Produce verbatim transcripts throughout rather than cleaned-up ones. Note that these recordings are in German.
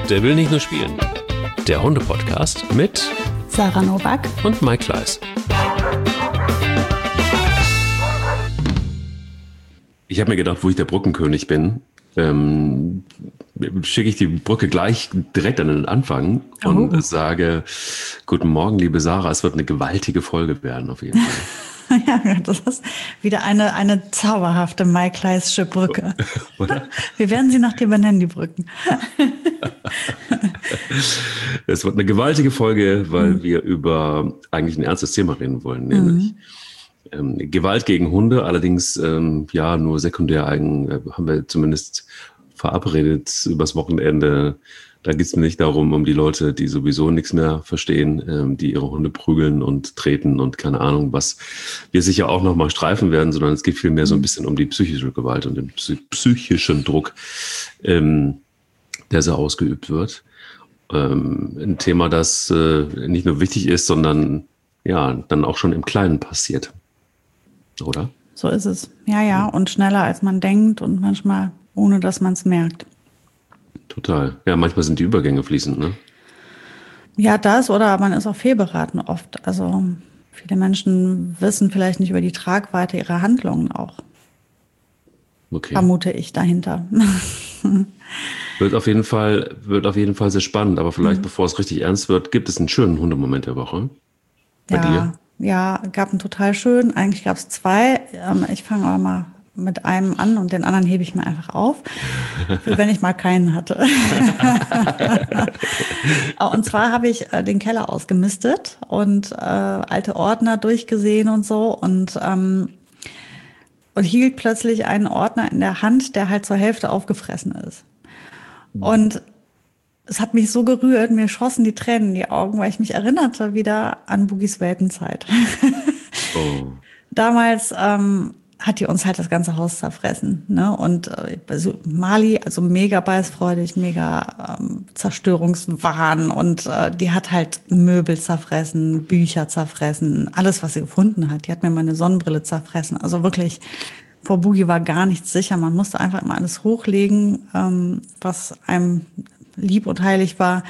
Der will nicht nur spielen. Der Hunde-Podcast mit Sarah Novak und Mike Kleiss. Ich habe mir gedacht, wo ich der Brückenkönig bin, ähm, schicke ich die Brücke gleich direkt an den Anfang und oh. sage, guten Morgen, liebe Sarah, es wird eine gewaltige Folge werden auf jeden Fall. Ja, das ist wieder eine, eine zauberhafte Mike Kleiss'sche Brücke. Oder? Wir werden sie nach dir benennen, die Brücken. Es wird eine gewaltige Folge, weil mhm. wir über eigentlich ein ernstes Thema reden wollen, nämlich mhm. ähm, Gewalt gegen Hunde. Allerdings, ähm, ja, nur sekundär eigen, äh, haben wir zumindest verabredet übers Wochenende. Da geht es mir nicht darum, um die Leute, die sowieso nichts mehr verstehen, ähm, die ihre Hunde prügeln und treten und keine Ahnung, was wir sicher auch nochmal streifen werden, sondern es geht vielmehr so ein bisschen um die psychische Gewalt und den psychischen Druck, ähm, der so ausgeübt wird. Ähm, ein Thema, das äh, nicht nur wichtig ist, sondern ja, dann auch schon im Kleinen passiert. Oder? So ist es. Ja, ja, und schneller als man denkt und manchmal ohne, dass man es merkt. Total. Ja, manchmal sind die Übergänge fließend, ne? Ja, das oder man ist auch fehlberaten oft. Also viele Menschen wissen vielleicht nicht über die Tragweite ihrer Handlungen auch. Okay. Vermute ich dahinter. Wird auf jeden Fall, wird auf jeden Fall sehr spannend. Aber vielleicht, mhm. bevor es richtig ernst wird, gibt es einen schönen Hundemoment der Woche. Bei ja, dir? Ja, gab einen total schönen. Eigentlich gab es zwei. Ich fange aber mal mit einem an und den anderen hebe ich mir einfach auf, wenn ich mal keinen hatte. Und zwar habe ich äh, den Keller ausgemistet und äh, alte Ordner durchgesehen und so und, ähm, und hielt plötzlich einen Ordner in der Hand, der halt zur Hälfte aufgefressen ist. Und es hat mich so gerührt, mir schossen die Tränen in die Augen, weil ich mich erinnerte wieder an Bugis Welpenzeit. Oh. Damals ähm, hat die uns halt das ganze Haus zerfressen, ne? Und äh, also Mali, also mega beißfreudig, mega ähm, Zerstörungswahn und äh, die hat halt Möbel zerfressen, Bücher zerfressen, alles, was sie gefunden hat. Die hat mir meine Sonnenbrille zerfressen. Also wirklich, vor Bugi war gar nichts sicher. Man musste einfach immer alles hochlegen, ähm, was einem lieb und heilig war.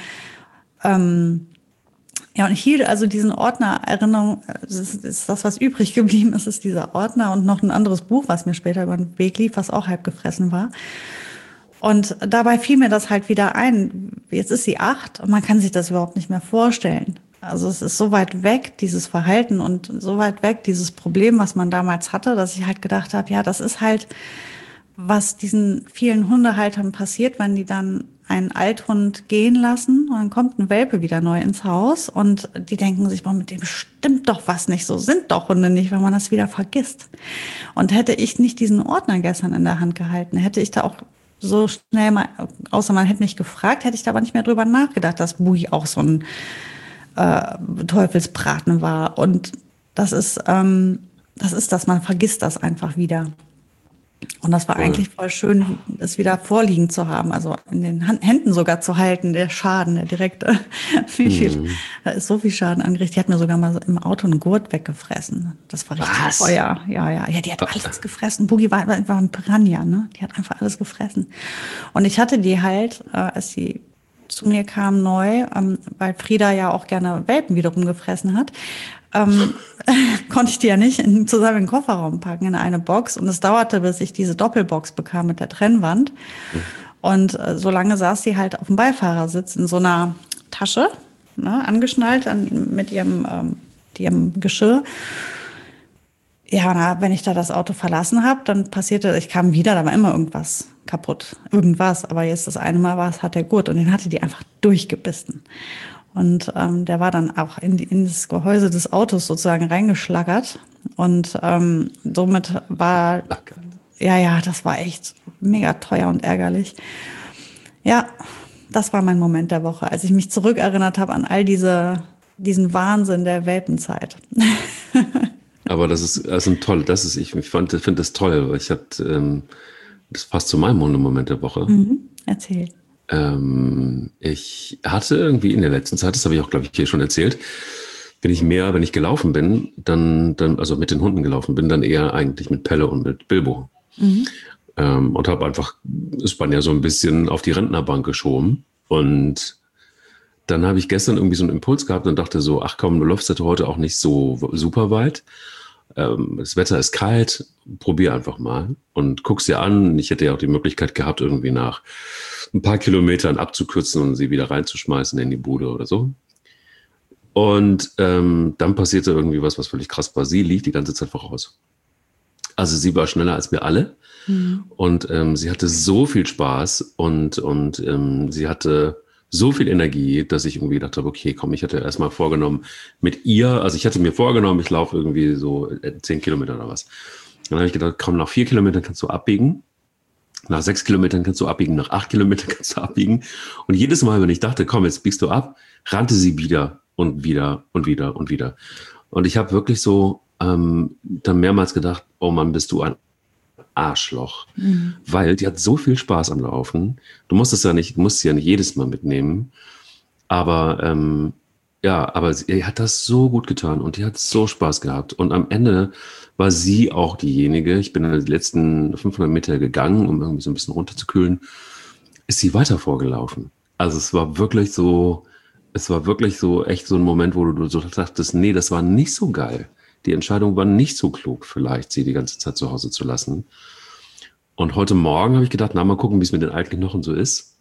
Ähm, Ja, und ich hielt also diesen Ordner, Erinnerung, das ist, ist das, was übrig geblieben ist, ist dieser Ordner und noch ein anderes Buch, was mir später über den Weg lief, was auch halb gefressen war. Und dabei fiel mir das halt wieder ein. Jetzt ist sie acht und man kann sich das überhaupt nicht mehr vorstellen. Also es ist so weit weg, dieses Verhalten und so weit weg, dieses Problem, was man damals hatte, dass ich halt gedacht habe, ja, das ist halt, was diesen vielen Hundehaltern passiert, wenn die dann einen Althund gehen lassen und dann kommt ein Welpe wieder neu ins Haus und die denken sich, boah, mit dem stimmt doch was nicht, so sind doch Hunde nicht, wenn man das wieder vergisst. Und hätte ich nicht diesen Ordner gestern in der Hand gehalten, hätte ich da auch so schnell mal, außer man hätte mich gefragt, hätte ich da aber nicht mehr drüber nachgedacht, dass Bui auch so ein äh, Teufelsbraten war. Und das ist, ähm, das ist das, man vergisst das einfach wieder. Und das war voll. Eigentlich voll schön, das wieder vorliegen zu haben, also in den Händen sogar zu halten, der Schaden, der direkte. Wie viel, mhm. Da ist so viel Schaden angerichtet. Die hat mir sogar mal so im Auto einen Gurt weggefressen. Das war richtig Was? Feuer. Ja, ja, ja, die hat alles gefressen. Boogie war, war ein Piranha, ne? Die hat einfach alles gefressen. Und ich hatte die halt, äh, als sie zu mir kam neu, ähm, weil Frieda ja auch gerne Welpen wiederum gefressen hat, ähm, konnte ich die ja nicht in, zusammen in den Kofferraum packen, in eine Box. Und es dauerte, bis ich diese Doppelbox bekam mit der Trennwand. Mhm. Und äh, so lange saß sie halt auf dem Beifahrersitz in so einer Tasche, ne, angeschnallt an, mit ihrem, ähm, ihrem Geschirr. Ja, na, wenn ich da das Auto verlassen habe, dann passierte, ich kam wieder, da war immer irgendwas kaputt. Irgendwas, aber jetzt das eine Mal war es, hat der Gurt und den hatte die einfach durchgebissen. Und ähm, der war dann auch in, die, in das Gehäuse des Autos sozusagen reingeschlaggert. Und ähm, somit war, ja, ja, das war echt mega teuer und ärgerlich. Ja, das war mein Moment der Woche, als ich mich zurückerinnert habe an all diese, diesen Wahnsinn der Welpenzeit. Aber das ist, das ist ein toll, das ist, ich fand, finde das toll, weil ich hatte, ähm, das passt zu meinem Hundemoment der Woche. Mhm, erzähl. Ähm, ich hatte irgendwie in der letzten Zeit, das habe ich auch, glaube ich, hier schon erzählt, wenn ich mehr, wenn ich gelaufen bin, dann, dann, also mit den Hunden gelaufen bin, dann eher eigentlich mit Pelle und mit Bilbo. Mhm. Ähm, und habe einfach Spanja so ein bisschen auf die Rentnerbank geschoben. Und dann habe ich gestern irgendwie so einen Impuls gehabt und dachte so, ach komm, du läufst heute auch nicht so super weit. Ähm, das Wetter ist kalt, probier einfach mal und guck's dir an. Ich hätte ja auch die Möglichkeit gehabt, irgendwie nach ein paar Kilometern abzukürzen und sie wieder reinzuschmeißen in die Bude oder so. Und ähm, dann passierte irgendwie was, was völlig krass war. Sie lief die ganze Zeit voraus. Also sie war schneller als wir alle. Mhm. Und ähm, sie hatte so viel Spaß und, und ähm, sie hatte so viel Energie, dass ich irgendwie gedacht habe, okay, komm, ich hatte erstmal vorgenommen mit ihr, also ich hatte mir vorgenommen, ich laufe irgendwie so zehn Kilometer oder was. Dann habe ich gedacht, komm, nach vier Kilometern kannst du abbiegen. Nach sechs Kilometern kannst du abbiegen, nach acht Kilometern kannst du abbiegen. Und jedes Mal, wenn ich dachte, komm, jetzt biegst du ab, rannte sie wieder und wieder und wieder und wieder. Und ich habe wirklich so ähm, dann mehrmals gedacht, oh Mann, bist du ein Arschloch. Mhm. Weil die hat so viel Spaß am Laufen. Du musst es ja nicht, du musst sie ja nicht jedes Mal mitnehmen. Aber ähm, ja, aber sie hat das so gut getan und die hat so Spaß gehabt. Und am Ende war sie auch diejenige, ich bin dann die letzten fünfhundert Meter gegangen, um irgendwie so ein bisschen runterzukühlen, ist sie weiter vorgelaufen. Also es war wirklich so, es war wirklich so echt so ein Moment, wo du so dachtest, nee, das war nicht so geil. Die Entscheidung war nicht so klug, vielleicht sie die ganze Zeit zu Hause zu lassen. Und heute Morgen habe ich gedacht, na, mal gucken, wie es mit den alten Knochen so ist.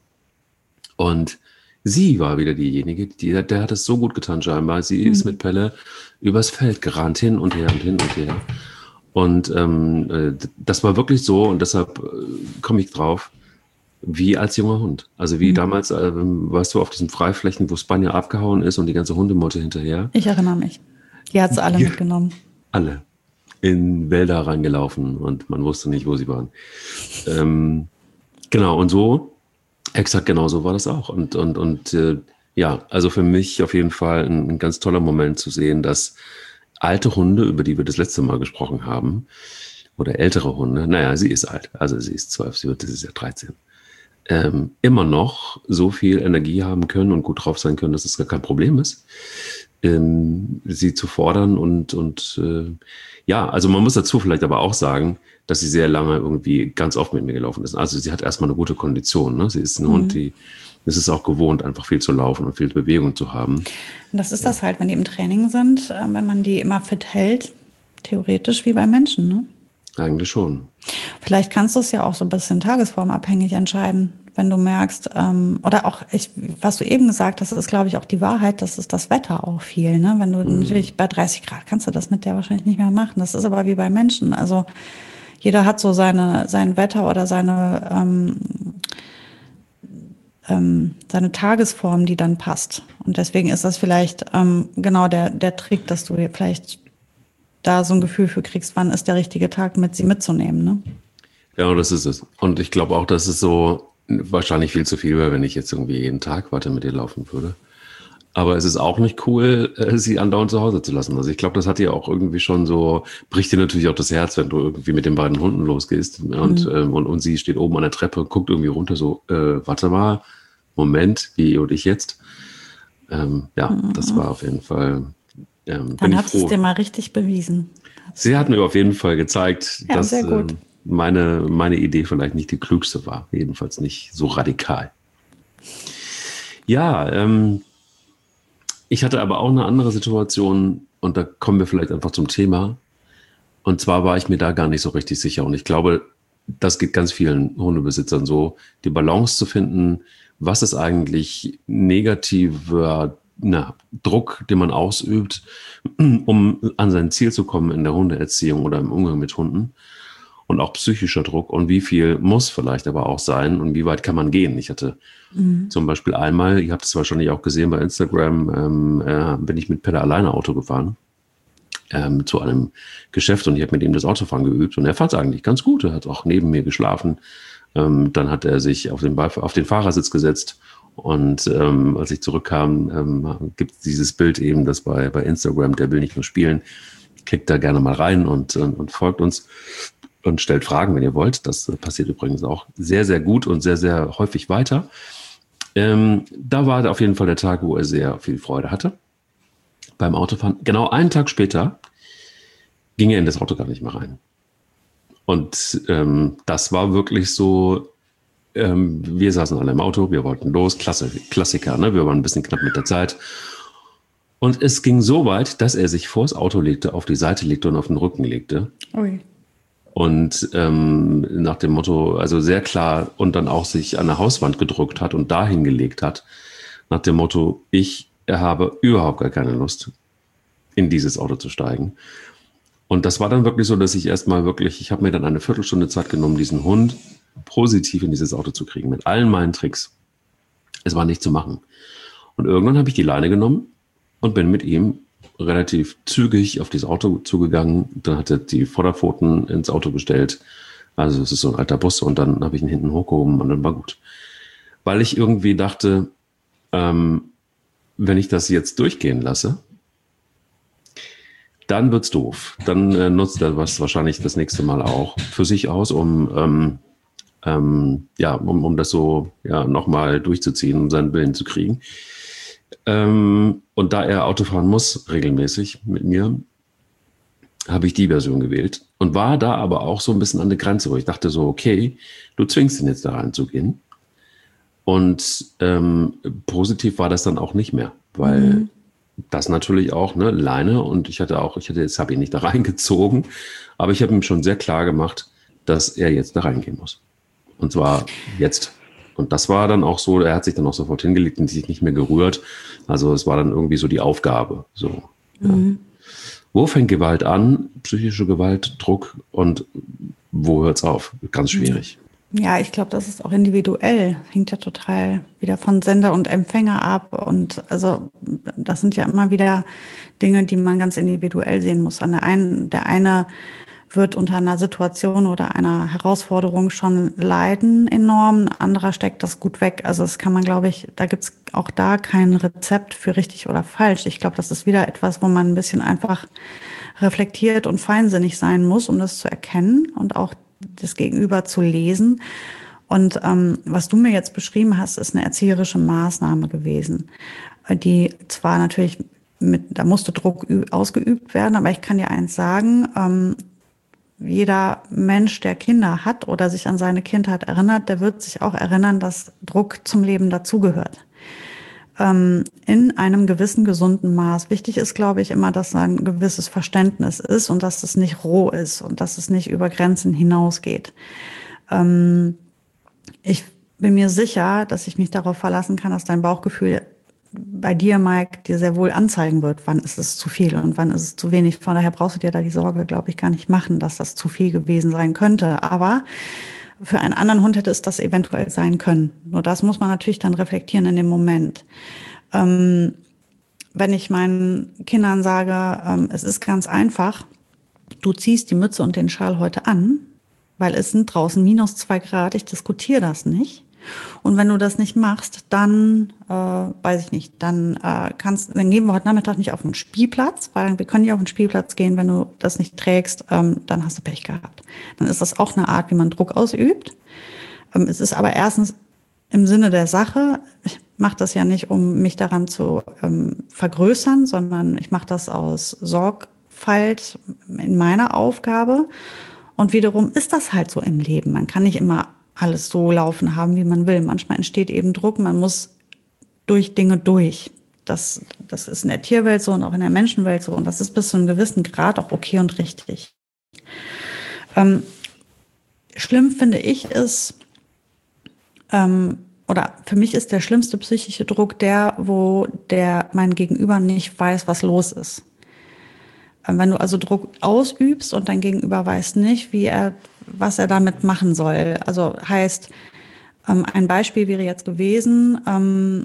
Und sie war wieder diejenige, die, der hat es so gut getan scheinbar. Sie mhm. ist mit Pelle übers Feld gerannt, hin und her und hin und her. Und ähm, das war wirklich so, und deshalb äh, komme ich drauf, wie als junger Hund. Also wie mhm. damals, äh, weißt du, auf diesen Freiflächen, wo Spanier abgehauen ist und die ganze Hundemotte hinterher. Ich erinnere mich. Die hat sie alle ja, mitgenommen. Alle. In Wälder reingelaufen und man wusste nicht, wo sie waren. Ähm, genau, und so, exakt genau so war das auch. Und, und, und äh, ja, also für mich auf jeden Fall ein, ein ganz toller Moment zu sehen, dass alte Hunde, über die wir das letzte Mal gesprochen haben, oder ältere Hunde, naja, sie ist alt, also sie ist zwölf, sie wird dieses Jahr dreizehn, ähm, immer noch so viel Energie haben können und gut drauf sein können, dass es gar kein Problem ist. Ähm, sie zu fordern und, und äh, ja, also man muss dazu vielleicht aber auch sagen, dass sie sehr lange irgendwie ganz oft mit mir gelaufen ist. Also sie hat erstmal eine gute Kondition. Ne? Sie ist ein mhm. Hund, die ist es auch gewohnt, einfach viel zu laufen und viel Bewegung zu haben. Und das ist ja. das halt, wenn die im Training sind, äh, wenn man die immer fit hält, theoretisch wie bei Menschen, ne? Eigentlich schon. Vielleicht kannst du es ja auch so ein bisschen tagesformabhängig entscheiden, wenn du merkst, ähm, oder auch, ich, was du eben gesagt hast, ist, glaube ich, auch die Wahrheit, das ist das Wetter auch viel. Ne? Wenn du mhm. natürlich bei dreißig Grad kannst du das mit der wahrscheinlich nicht mehr machen. Das ist aber wie bei Menschen. Also jeder hat so seine sein Wetter oder seine ähm, ähm, seine Tagesform, die dann passt. Und deswegen ist das vielleicht ähm, genau der der Trick, dass du dir vielleicht da so ein Gefühl für kriegst, wann ist der richtige Tag, mit sie mitzunehmen, ne? Ja, das ist es. Und ich glaube auch, dass es so wahrscheinlich viel zu viel wäre, wenn ich jetzt irgendwie jeden Tag weiter mit ihr laufen würde. Aber es ist auch nicht cool, sie andauernd zu Hause zu lassen. Also ich glaube, das hat ihr auch irgendwie schon so, bricht dir natürlich auch das Herz, wenn du irgendwie mit den beiden Hunden losgehst und, mhm. ähm, und, und sie steht oben an der Treppe und guckt irgendwie runter so, äh, warte mal, Moment, wie und ich jetzt? Ähm, ja, mhm. das war auf jeden Fall... Ähm, Dann hat es dir mal richtig bewiesen. Sie hat mir auf jeden Fall gezeigt, ja, dass äh, meine, meine Idee vielleicht nicht die klügste war. Jedenfalls nicht so radikal. Ja, ähm, ich hatte aber auch eine andere Situation und da kommen wir vielleicht einfach zum Thema. Und zwar war ich mir da gar nicht so richtig sicher. Und ich glaube, das geht ganz vielen Hundebesitzern so, die Balance zu finden, was ist eigentlich negativer Na, Druck, den man ausübt, um an sein Ziel zu kommen in der Hundeerziehung oder im Umgang mit Hunden, und auch psychischer Druck und wie viel muss vielleicht aber auch sein und wie weit kann man gehen. Ich hatte mhm. zum Beispiel einmal, ihr habt es wahrscheinlich auch gesehen bei Instagram, ähm, äh, bin ich mit Pelle alleine Auto gefahren ähm, zu einem Geschäft und ich habe mit ihm das Autofahren geübt und er fand es eigentlich ganz gut. Er hat auch neben mir geschlafen. Ähm, dann hat er sich auf den, Beif- auf den Fahrersitz gesetzt. Und ähm, als ich zurückkam, ähm, gibt es dieses Bild eben, das bei, bei Instagram, der will nicht nur spielen, klickt da gerne mal rein und, und, und folgt uns und stellt Fragen, wenn ihr wollt. Das passiert übrigens auch sehr, sehr gut und sehr, sehr häufig weiter. Ähm, da war auf jeden Fall der Tag, wo er sehr viel Freude hatte beim Autofahren. Genau einen Tag später ging er in das Auto gar nicht mehr rein. Und ähm, das war wirklich so, ähm, wir saßen alle im Auto, wir wollten los, Klasse, Klassiker, ne? Wir waren ein bisschen knapp mit der Zeit. Und es ging so weit, dass er sich vors Auto legte, auf die Seite legte und auf den Rücken legte. Ui. Und ähm, nach dem Motto, also sehr klar, und dann auch sich an der Hauswand gedrückt hat und dahin gelegt hat, nach dem Motto, ich habe überhaupt gar keine Lust, in dieses Auto zu steigen. Und das war dann wirklich so, dass ich erstmal wirklich, ich habe mir dann eine Viertelstunde Zeit genommen, diesen Hund positiv in dieses Auto zu kriegen, mit allen meinen Tricks. Es war nicht zu machen. Und irgendwann habe ich die Leine genommen und bin mit ihm relativ zügig auf dieses Auto zugegangen. Dann hat er die Vorderpfoten ins Auto gestellt. Also es ist so ein alter Bus und dann habe ich ihn hinten hochgehoben und dann war gut. Weil ich irgendwie dachte, ähm, wenn ich das jetzt durchgehen lasse, dann wird's doof. Dann äh, nutzt er was wahrscheinlich das nächste Mal auch für sich aus, um ähm, ähm, ja, um, um das so ja nochmal durchzuziehen, um seinen Willen zu kriegen. Ähm, und da er Auto fahren muss, regelmäßig mit mir, habe ich die Version gewählt und war da aber auch so ein bisschen an der Grenze, wo ich dachte so, okay, du zwingst ihn jetzt da reinzugehen. Und ähm, positiv war das dann auch nicht mehr, weil mhm. das natürlich auch, ne, Leine und ich hatte auch, ich hatte jetzt habe ihn nicht da reingezogen, aber ich habe ihm schon sehr klar gemacht, dass er jetzt da reingehen muss. Und zwar jetzt. Und das war dann auch so, er hat sich dann auch sofort hingelegt und sich nicht mehr gerührt. Also es war dann irgendwie so die Aufgabe. So, mhm. ja. Wo fängt Gewalt an? Psychische Gewalt, Druck und wo hört es auf? Ganz schwierig. Ja, ich glaube, das ist auch individuell. Hängt ja total wieder von Sender und Empfänger ab. Und also das sind ja immer wieder Dinge, die man ganz individuell sehen muss. An der einen, der eine wird unter einer Situation oder einer Herausforderung schon leiden enorm, ein anderer steckt das gut weg. Also das kann man, glaube ich, da gibt's auch da kein Rezept für richtig oder falsch. Ich glaube, das ist wieder etwas, wo man ein bisschen einfach reflektiert und feinsinnig sein muss, um das zu erkennen und auch das Gegenüber zu lesen. Und ähm, was du mir jetzt beschrieben hast, ist eine erzieherische Maßnahme gewesen, die zwar natürlich mit, da musste Druck ausgeübt werden, aber ich kann dir eins sagen, ähm, jeder Mensch, der Kinder hat oder sich an seine Kindheit erinnert, der wird sich auch erinnern, dass Druck zum Leben dazugehört. Ähm, in einem gewissen gesunden Maß. Wichtig ist, glaube ich, immer, dass ein gewisses Verständnis ist und dass es nicht roh ist und dass es nicht über Grenzen hinausgeht. Ähm, ich bin mir sicher, dass ich mich darauf verlassen kann, dass dein Bauchgefühl bei dir, Mike, dir sehr wohl anzeigen wird, wann ist es zu viel und wann ist es zu wenig. Von daher brauchst du dir da die Sorge, glaube ich, gar nicht machen, dass das zu viel gewesen sein könnte. Aber für einen anderen Hund hätte es das eventuell sein können. Nur das muss man natürlich dann reflektieren in dem Moment. Ähm, wenn ich meinen Kindern sage, ähm, es ist ganz einfach, du ziehst die Mütze und den Schal heute an, weil es sind draußen minus zwei Grad, ich diskutiere das nicht. Und wenn du das nicht machst, dann, äh, weiß ich nicht, dann äh, kannst, dann gehen wir heute Nachmittag nicht auf den Spielplatz, weil wir können nicht auf den Spielplatz gehen, wenn du das nicht trägst, ähm, dann hast du Pech gehabt. Dann ist das auch eine Art, wie man Druck ausübt. Ähm, es ist aber erstens im Sinne der Sache, ich mache das ja nicht, um mich daran zu ähm, vergrößern, sondern ich mache das aus Sorgfalt in meiner Aufgabe. Und wiederum ist das halt so im Leben. Man kann nicht immer alles so laufen haben, wie man will. Manchmal entsteht eben Druck, man muss durch Dinge durch. Das, das ist in der Tierwelt so und auch in der Menschenwelt so. Und das ist bis zu einem gewissen Grad auch okay und richtig. Ähm, schlimm finde ich ist, ähm, oder für mich ist der schlimmste psychische Druck der, wo der mein Gegenüber nicht weiß, was los ist. Ähm, wenn du also Druck ausübst und dein Gegenüber weiß nicht, wie er was er damit machen soll. Also heißt, ähm, ein Beispiel wäre jetzt gewesen, ähm,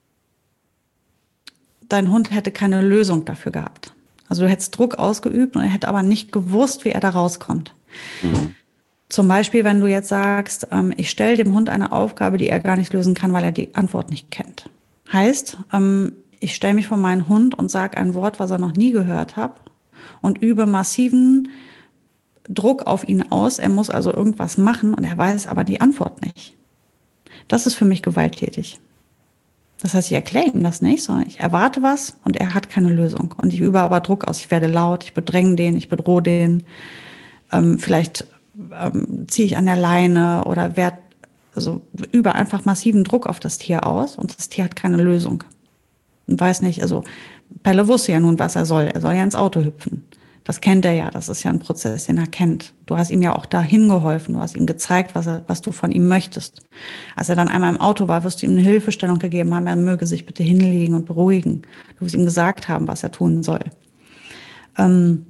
dein Hund hätte keine Lösung dafür gehabt. Also du hättest Druck ausgeübt und er hätte aber nicht gewusst, wie er da rauskommt. Mhm. Zum Beispiel, wenn du jetzt sagst, ähm, ich stelle dem Hund eine Aufgabe, die er gar nicht lösen kann, weil er die Antwort nicht kennt. Heißt, ähm, ich stelle mich vor meinen Hund und sage ein Wort, was er noch nie gehört hat und übe massiven Druck auf ihn aus, er muss also irgendwas machen und er weiß aber die Antwort nicht. Das ist für mich gewalttätig. Das heißt, ich erkläre ihm das nicht, sondern ich erwarte was und er hat keine Lösung. Und ich übe aber Druck aus, ich werde laut, ich bedränge den, ich bedrohe den, ähm, vielleicht ähm, ziehe ich an der Leine oder werde also übe einfach massiven Druck auf das Tier aus und das Tier hat keine Lösung. Und weiß nicht, also Pelle wusste ja nun, was er soll. Er soll ja ins Auto hüpfen. Das kennt er ja, das ist ja ein Prozess, den er kennt. Du hast ihm ja auch dahin geholfen, du hast ihm gezeigt, was, er, was du von ihm möchtest. Als er dann einmal im Auto war, wirst du ihm eine Hilfestellung gegeben haben, er möge sich bitte hinlegen und beruhigen. Du wirst ihm gesagt haben, was er tun soll. Ähm,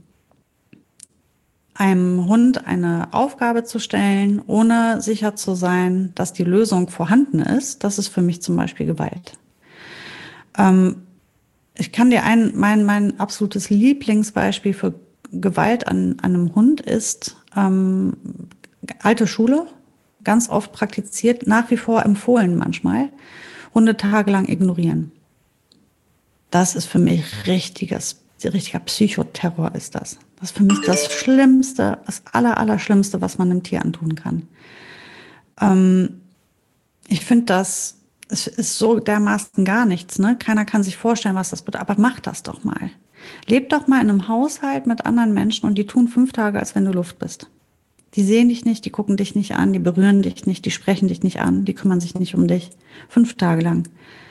einem Hund eine Aufgabe zu stellen, ohne sicher zu sein, dass die Lösung vorhanden ist, das ist für mich zum Beispiel Gewalt. Ähm, ich kann dir ein, mein, mein absolutes Lieblingsbeispiel für Gewalt an, an einem Hund ist ähm, alte Schule, ganz oft praktiziert, nach wie vor empfohlen manchmal, Hunde tagelang ignorieren. Das ist für mich richtiges, richtiger Psychoterror ist das. Das ist für mich das Schlimmste, das aller, Allerschlimmste, was man einem Tier antun kann. Ähm, ich finde das, es ist so dermaßen gar nichts, ne? Keiner kann sich vorstellen, was das bedeutet, aber mach das doch mal. Leb doch mal in einem Haushalt mit anderen Menschen und die tun fünf Tage, als wenn du Luft bist. Die sehen dich nicht, die gucken dich nicht an, die berühren dich nicht, die sprechen dich nicht an, die kümmern sich nicht um dich. Fünf Tage lang.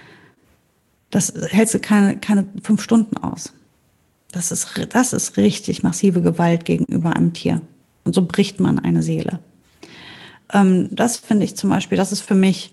Das hältst du keine, keine fünf Stunden aus. Das ist, das ist richtig massive Gewalt gegenüber einem Tier. Und so bricht man eine Seele. Ähm, das finde ich zum Beispiel, das ist für mich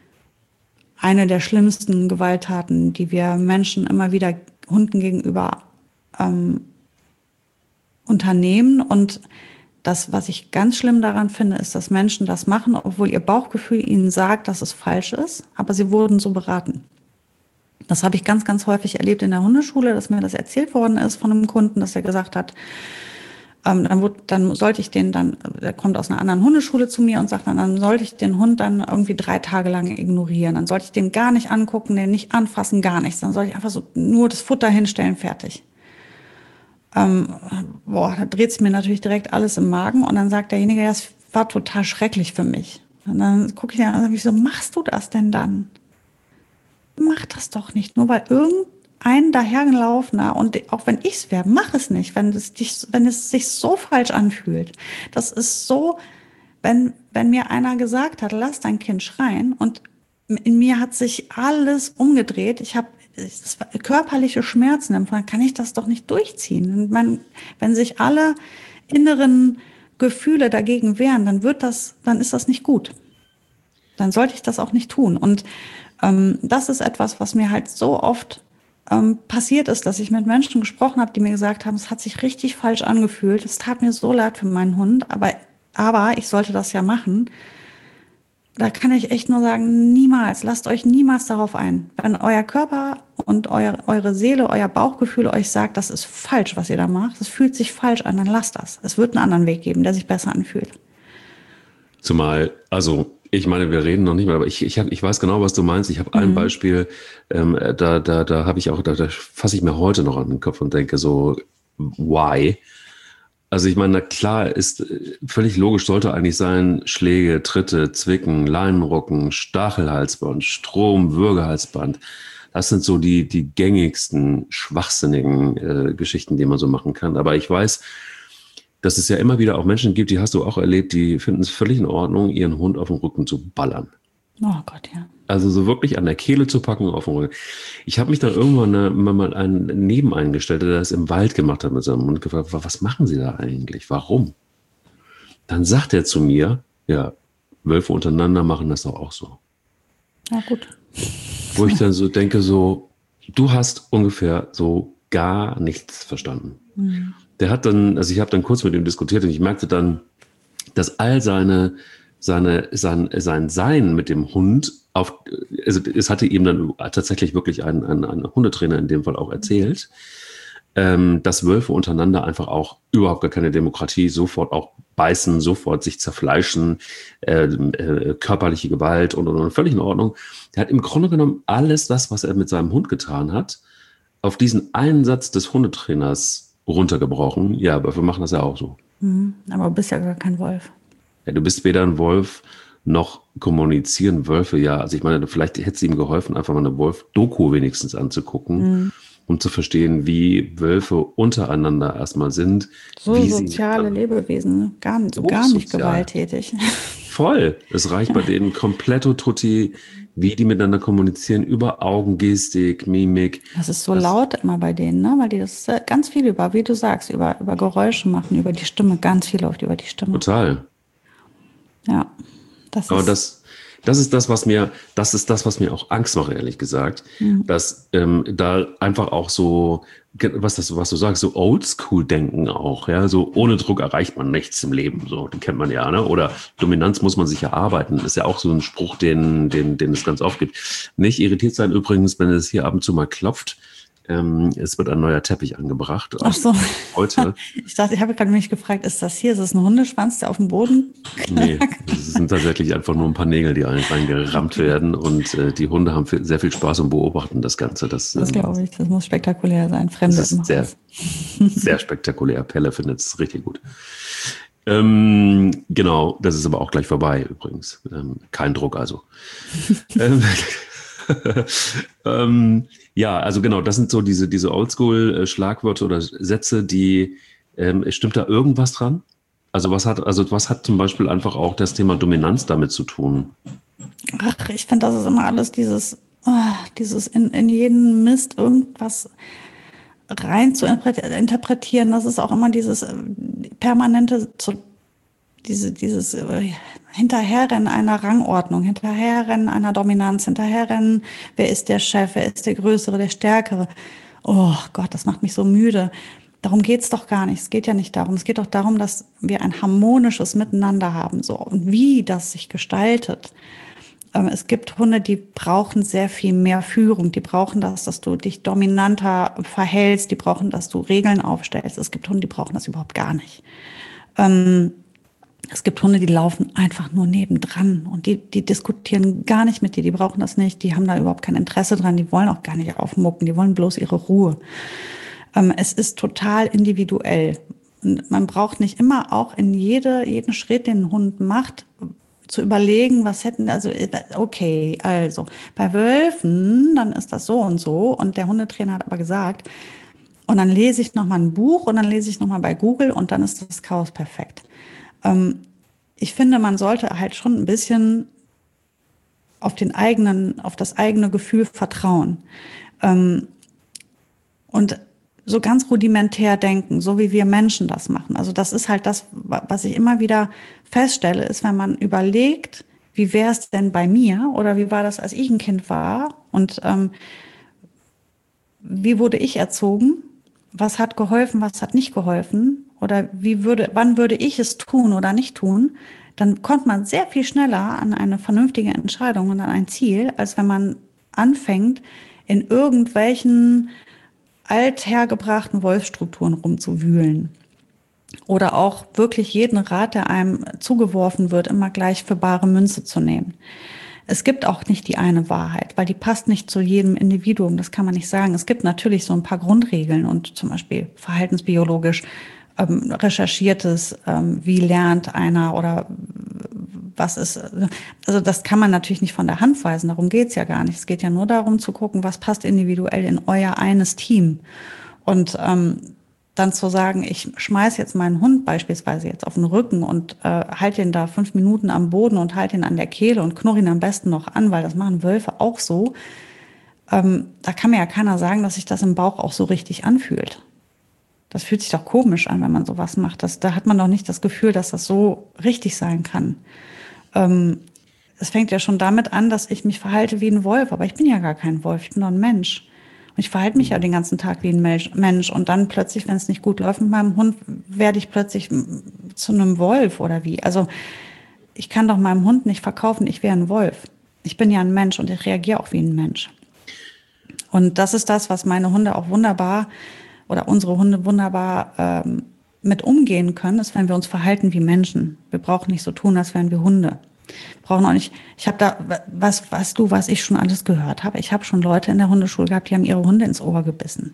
eine der schlimmsten Gewalttaten, die wir Menschen immer wieder Hunden gegenüber ähm, unternehmen. Und das, was ich ganz schlimm daran finde, ist, dass Menschen das machen, obwohl ihr Bauchgefühl ihnen sagt, dass es falsch ist, aber sie wurden so beraten. Das habe ich ganz, ganz häufig erlebt in der Hundeschule, dass mir das erzählt worden ist von einem Kunden, dass er gesagt hat, ähm, dann, wurde, dann sollte ich den dann, der kommt aus einer anderen Hundeschule zu mir und sagt dann, dann sollte ich den Hund dann irgendwie drei Tage lang ignorieren. Dann sollte ich den gar nicht angucken, den nicht anfassen, gar nichts. Dann sollte ich einfach so nur das Futter hinstellen, fertig. Ähm, boah, da dreht es mir natürlich direkt alles im Magen und dann sagt derjenige, ja, das war total schrecklich für mich. Und dann gucke ich an, wieso machst du das denn dann? Mach das doch nicht, nur weil irgendein dahergelaufener, und auch wenn ich es wäre, mach es nicht, wenn es dich, wenn es sich so falsch anfühlt. Das ist so, wenn, wenn mir einer gesagt hat, lass dein Kind schreien, und in mir hat sich alles umgedreht. Ich habe körperliche Schmerzen empfunden, kann ich das doch nicht durchziehen. Und man, wenn sich alle inneren Gefühle dagegen wehren, dann wird das, dann ist das nicht gut. Dann sollte ich das auch nicht tun. Und Ähm, das ist etwas, was mir halt so oft ähm, passiert ist, dass ich mit Menschen gesprochen habe, die mir gesagt haben, es hat sich richtig falsch angefühlt, es tat mir so leid für meinen Hund, aber, aber ich sollte das ja machen. Da kann ich echt nur sagen, niemals, lasst euch niemals darauf ein. Wenn euer Körper und euer, eure Seele, euer Bauchgefühl euch sagt, das ist falsch, was ihr da macht, es fühlt sich falsch an, dann lasst das. Es wird einen anderen Weg geben, der sich besser anfühlt. Zumal, also ich meine, wir reden noch nicht mal, aber ich, ich, hab, ich weiß genau, was du meinst. Ich habe ein mhm. Beispiel, ähm, da, da, da habe ich auch, da, da fasse ich mir heute noch an den Kopf und denke so, why? Also ich meine, na klar, ist völlig logisch, sollte eigentlich sein, Schläge, Tritte, Zwicken, Leinenrucken, Stachelhalsband, Strom, Würgehalsband. Das sind so die, die gängigsten, schwachsinnigen äh, Geschichten, die man so machen kann. Aber ich weiß, dass es ja immer wieder auch Menschen gibt, die hast du auch erlebt, die finden es völlig in Ordnung, ihren Hund auf den Rücken zu ballern. Oh Gott, ja. Also so wirklich an der Kehle zu packen auf den Rücken. Ich habe mich dann irgendwann eine, mal einen Nebeneingestellt, der das im Wald gemacht hat mit seinem Hund, gefragt, was machen Sie da eigentlich? Warum? Dann sagt er zu mir, ja, Wölfe untereinander machen das doch auch so. Ja, gut. Wo ich dann so denke, so, du hast ungefähr so gar nichts verstanden. Mhm. Der hat dann, also ich habe dann kurz mit ihm diskutiert und ich merkte dann, dass all seine, seine, sein, sein Sein mit dem Hund auf, also es hatte ihm dann tatsächlich wirklich ein, ein, ein Hundetrainer in dem Fall auch erzählt, ähm, dass Wölfe untereinander einfach auch überhaupt gar keine Demokratie, sofort auch beißen, sofort sich zerfleischen, äh, äh, körperliche Gewalt und, und, und völlig in Ordnung. Der hat im Grunde genommen alles das, was er mit seinem Hund getan hat, auf diesen einen Satz des Hundetrainers runtergebrochen. Ja, Wölfe machen das ja auch so. Mhm, aber du bist ja gar kein Wolf. Ja, du bist weder ein Wolf, noch kommunizieren Wölfe ja. Also ich meine, vielleicht hätte es ihm geholfen, einfach mal eine Wolf-Doku wenigstens anzugucken, mhm. um zu verstehen, wie Wölfe untereinander erstmal sind. So wie soziale sie Lebewesen, ne? gar, so gar nicht gewalttätig. Voll. Es reicht bei denen kompletto tutti, wie die miteinander kommunizieren, über Augen, Gestik, Mimik. Das ist so das laut immer bei denen, ne? Weil die das ganz viel über, wie du sagst, über, über Geräusche machen, über die Stimme, ganz viel läuft über die Stimme. Total. Ja. Das Aber ist das, das ist das, was mir, das ist das, was mir auch Angst macht, ehrlich gesagt. Mhm. Dass ähm, da einfach auch so, was das, was du sagst, so Oldschool-Denken auch, ja, so ohne Druck erreicht man nichts im Leben, so, den kennt man ja, ne? Oder Dominanz muss man sich erarbeiten, ist ja auch so ein Spruch, den, den, den es ganz oft gibt. Nicht irritiert sein übrigens, wenn es hier ab und zu mal klopft. Ähm, es wird ein neuer Teppich angebracht. Ach so. Heute. Ich dachte, ich habe gerade mich gefragt, ist das hier, ist das ein Hundeschwanz, der auf dem Boden knackt? Nee, das sind tatsächlich einfach nur ein paar Nägel, die reingerammt werden und äh, die Hunde haben viel, sehr viel Spaß und beobachten das Ganze. Das, das glaube ich, das muss spektakulär sein. Fremde das ist sehr, sehr spektakulär. Pelle findet es richtig gut. Ähm, genau, das ist aber auch gleich vorbei übrigens. Ähm, kein Druck also. ähm, ähm, ja, also genau, das sind so diese, diese Oldschool-Schlagwörter oder Sätze, die, ähm, stimmt da irgendwas dran? Also was hat, also was hat zum Beispiel einfach auch das Thema Dominanz damit zu tun? Ach, ich finde, das ist immer alles dieses, oh, dieses in, in jeden Mist irgendwas rein zu interpretieren. Das ist auch immer dieses permanente, diese, dieses äh, Hinterherrennen einer Rangordnung, Hinterherrennen einer Dominanz, Hinterherrennen, wer ist der Chef, wer ist der Größere, der Stärkere. Oh Gott, das macht mich so müde. Darum geht's doch gar nicht. Es geht ja nicht darum. Es geht doch darum, dass wir ein harmonisches Miteinander haben. So. Und wie das sich gestaltet. Ähm, es gibt Hunde, die brauchen sehr viel mehr Führung. Die brauchen das, dass du dich dominanter verhältst. Die brauchen, dass du Regeln aufstellst. Es gibt Hunde, die brauchen das überhaupt gar nicht. Ähm, Es gibt Hunde, die laufen einfach nur nebendran und die, die diskutieren gar nicht mit dir, die brauchen das nicht, die haben da überhaupt kein Interesse dran, die wollen auch gar nicht aufmucken, die wollen bloß ihre Ruhe. Ähm, es ist total individuell und man braucht nicht immer auch in jede, jeden Schritt, den ein Hund macht, zu überlegen, was hätten, also okay, also bei Wölfen, dann ist das so und so und der Hundetrainer hat aber gesagt, und dann lese ich nochmal ein Buch und dann lese ich nochmal bei Google und dann ist das Chaos perfekt. Ich finde, man sollte halt schon ein bisschen auf den eigenen, auf das eigene Gefühl vertrauen. Und so ganz rudimentär denken, so wie wir Menschen das machen. Also das ist halt das, was ich immer wieder feststelle, ist, wenn man überlegt, wie wäre es denn bei mir oder wie war das, als ich ein Kind war und ähm, wie wurde ich erzogen, was hat geholfen, was hat nicht geholfen oder wie würde, wann würde ich es tun oder nicht tun, dann kommt man sehr viel schneller an eine vernünftige Entscheidung und an ein Ziel, als wenn man anfängt, in irgendwelchen althergebrachten Wolfsstrukturen rumzuwühlen. Oder auch wirklich jeden Rat, der einem zugeworfen wird, immer gleich für bare Münze zu nehmen. Es gibt auch nicht die eine Wahrheit, weil die passt nicht zu jedem Individuum, das kann man nicht sagen. Es gibt natürlich so ein paar Grundregeln und zum Beispiel verhaltensbiologisch ähm, recherchiertes, ähm, wie lernt einer oder was ist, also das kann man natürlich nicht von der Hand weisen, darum geht's ja gar nicht. Es geht ja nur darum zu gucken, was passt individuell in euer eines Team. Und ähm, dann zu sagen, ich schmeiß jetzt meinen Hund beispielsweise jetzt auf den Rücken und äh, halte ihn da fünf Minuten am Boden und halte ihn an der Kehle und knurre ihn am besten noch an, weil das machen Wölfe auch so. Ähm, da kann mir ja keiner sagen, dass sich das im Bauch auch so richtig anfühlt. Das fühlt sich doch komisch an, wenn man sowas macht. Das, da hat man doch nicht das Gefühl, dass das so richtig sein kann. Ähm, es fängt ja schon damit an, dass ich mich verhalte wie ein Wolf, aber ich bin ja gar kein Wolf, ich bin doch ein Mensch. Und ich verhalte mich ja den ganzen Tag wie ein Mensch. Und dann plötzlich, wenn es nicht gut läuft mit meinem Hund, werde ich plötzlich zu einem Wolf oder wie. Also ich kann doch meinem Hund nicht verkaufen, ich wäre ein Wolf. Ich bin ja ein Mensch und ich reagiere auch wie ein Mensch. Und das ist das, was meine Hunde auch wunderbar oder unsere Hunde wunderbar ähm, mit umgehen können, ist, wenn wir uns verhalten wie Menschen. Wir brauchen nicht so tun, als wären wir Hunde. Brauchen auch nicht. Ich habe da, was, was du, was ich schon alles gehört habe. Ich habe schon Leute in der Hundeschule gehabt, die haben ihre Hunde ins Ohr gebissen.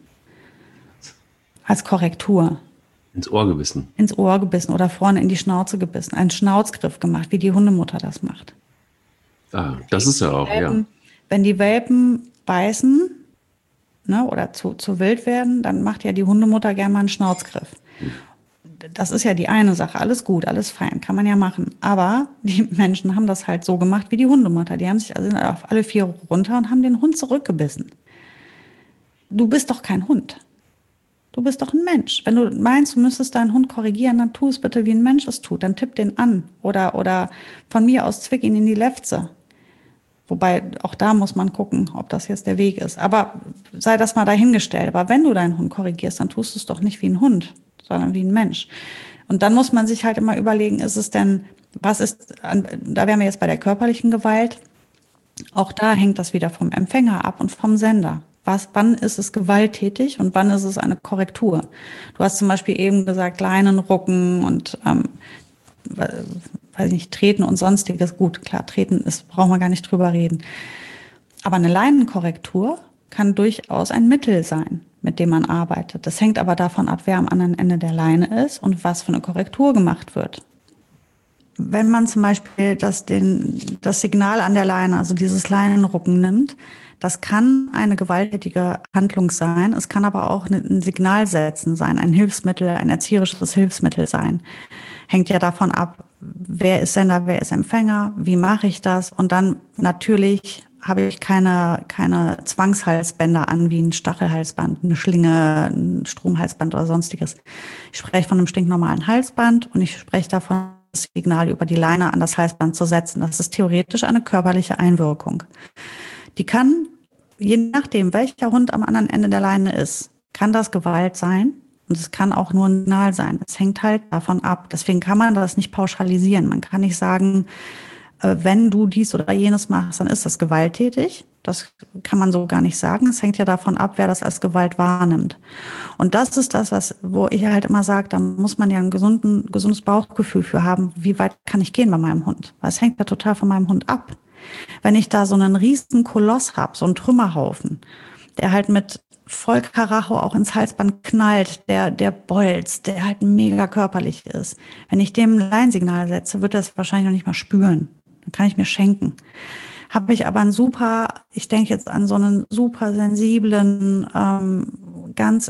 Als Korrektur. Ins Ohr gebissen? Ins Ohr gebissen oder vorne in die Schnauze gebissen. Einen Schnauzgriff gemacht, wie die Hundemutter das macht. Ah, das ist ja auch, Welpen, ja. Wenn die Welpen beißen, ne, oder zu, zu wild werden, dann macht ja die Hundemutter gerne mal einen Schnauzgriff. Hm. das ist ja die eine Sache, alles gut, alles fein, kann man ja machen. Aber die Menschen haben das halt so gemacht wie die Hundemutter. Die haben sich also auf alle vier runter und haben den Hund zurückgebissen. Du bist doch kein Hund. Du bist doch ein Mensch. Wenn du meinst, du müsstest deinen Hund korrigieren, dann tu es bitte, wie ein Mensch es tut. Dann tipp den an oder, oder von mir aus zwick ihn in die Lefze. Wobei, auch da muss man gucken, ob das jetzt der Weg ist. Aber sei das mal dahingestellt. Aber wenn du deinen Hund korrigierst, dann tust du es doch nicht wie ein Hund, sondern wie ein Mensch. Und dann muss man sich halt immer überlegen, ist es denn, was ist, da wären wir jetzt bei der körperlichen Gewalt. Auch da hängt das wieder vom Empfänger ab und vom Sender. Was, wann ist es gewalttätig und wann ist es eine Korrektur? Du hast zum Beispiel eben gesagt, Leinen rucken und ähm, weiß ich nicht, treten und sonstiges. Gut, klar, treten ist, brauchen wir gar nicht drüber reden. Aber eine Leinenkorrektur kann durchaus ein Mittel sein, mit dem man arbeitet. Das hängt aber davon ab, wer am anderen Ende der Leine ist und was für eine Korrektur gemacht wird. Wenn man zum Beispiel das, den, das Signal an der Leine, also dieses Leinenrucken nimmt, das kann eine gewalttätige Handlung sein. Es kann aber auch ein Signal setzen sein, ein Hilfsmittel, ein erzieherisches Hilfsmittel sein. Hängt ja davon ab, wer ist Sender, wer ist Empfänger, wie mache ich das? Und dann natürlich habe ich keine, keine Zwangshalsbänder an, wie ein Stachelhalsband, eine Schlinge, ein Stromhalsband oder sonstiges. Ich spreche von einem stinknormalen Halsband und ich spreche davon, das Signal über die Leine an das Halsband zu setzen. Das ist theoretisch eine körperliche Einwirkung. Die kann, je nachdem, welcher Hund am anderen Ende der Leine ist, kann das Gewalt sein und es kann auch nur ein Signal sein. Es hängt halt davon ab. Deswegen kann man das nicht pauschalisieren. Man kann nicht sagen, wenn du dies oder jenes machst, dann ist das gewalttätig. Das kann man so gar nicht sagen. Es hängt ja davon ab, wer das als Gewalt wahrnimmt. Und das ist das, was, wo ich halt immer sage, da muss man ja ein gesunden, gesundes Bauchgefühl für haben. Wie weit kann ich gehen bei meinem Hund? Weil es hängt ja total von meinem Hund ab. Wenn ich da so einen riesen Koloss habe, so einen Trümmerhaufen, der halt mit Vollkaracho auch ins Halsband knallt, der, der bolzt, der halt mega körperlich ist. Wenn ich dem ein Leinsignal setze, wird er es wahrscheinlich noch nicht mal spüren. Dann kann ich mir schenken. Habe ich aber einen super, ich denke jetzt an so einen super sensiblen, ähm, ganz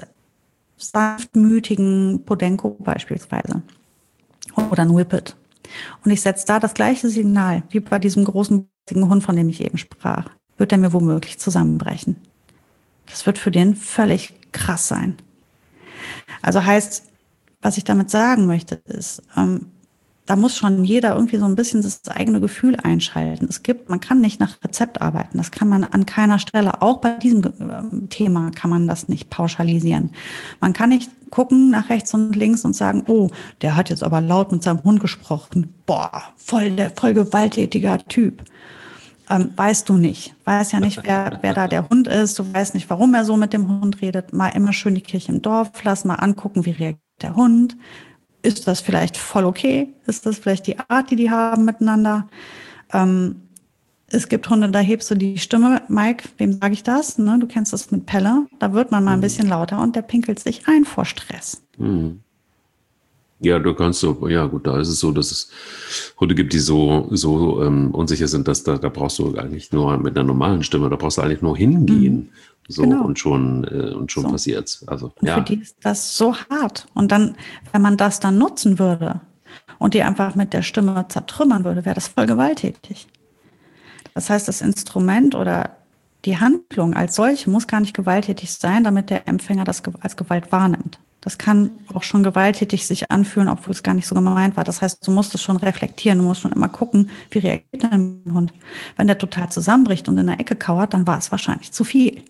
sanftmütigen Podenco beispielsweise. Oder ein Whippet. Und ich setze da das gleiche Signal, wie bei diesem großen Hund, von dem ich eben sprach, wird er mir womöglich zusammenbrechen. Das wird für den völlig krass sein. Also heißt, was ich damit sagen möchte, ist, ähm, da muss schon jeder irgendwie so ein bisschen das eigene Gefühl einschalten. Es gibt, man kann nicht nach Rezept arbeiten. Das kann man an keiner Stelle. Auch bei diesem äh, Thema kann man das nicht pauschalisieren. Man kann nicht gucken nach rechts und links und sagen, oh, der hat jetzt aber laut mit seinem Hund gesprochen. Boah, voll der voll gewalttätiger Typ. Ähm, weißt du nicht. Weiß ja nicht, wer, wer da der Hund ist. Du weißt nicht, warum er so mit dem Hund redet. Mal immer schön die Kirche im Dorf. Lass mal angucken, wie reagiert der Hund. Ist das vielleicht voll okay? Ist das vielleicht die Art, die die haben miteinander? Ähm, es gibt Hunde, da hebst du die Stimme. Mike, wem sage ich das? Ne, du kennst das mit Pelle. Da wird man mal ein bisschen lauter und der pinkelt sich ein vor Stress. Mhm. Ja, du kannst so, ja gut, da ist es so, dass es Hunde gibt, die so, so ähm, unsicher sind, dass da, da brauchst du eigentlich nur mit einer normalen Stimme, da brauchst du eigentlich nur hingehen. Mhm. So, genau. und schon, äh, und schon so. Passiert's. Also, und ja. Für die ist das so hart. Und dann, wenn man das dann nutzen würde und die einfach mit der Stimme zertrümmern würde, wäre das voll gewalttätig. Das heißt, das Instrument oder die Handlung als solche muss gar nicht gewalttätig sein, damit der Empfänger das als Gewalt wahrnimmt. Das kann auch schon gewalttätig sich anfühlen, obwohl es gar nicht so gemeint war. Das heißt, du musst es schon reflektieren, du musst schon immer gucken, wie reagiert dein Hund. Wenn der total zusammenbricht und in der Ecke kauert, dann war es wahrscheinlich zu viel.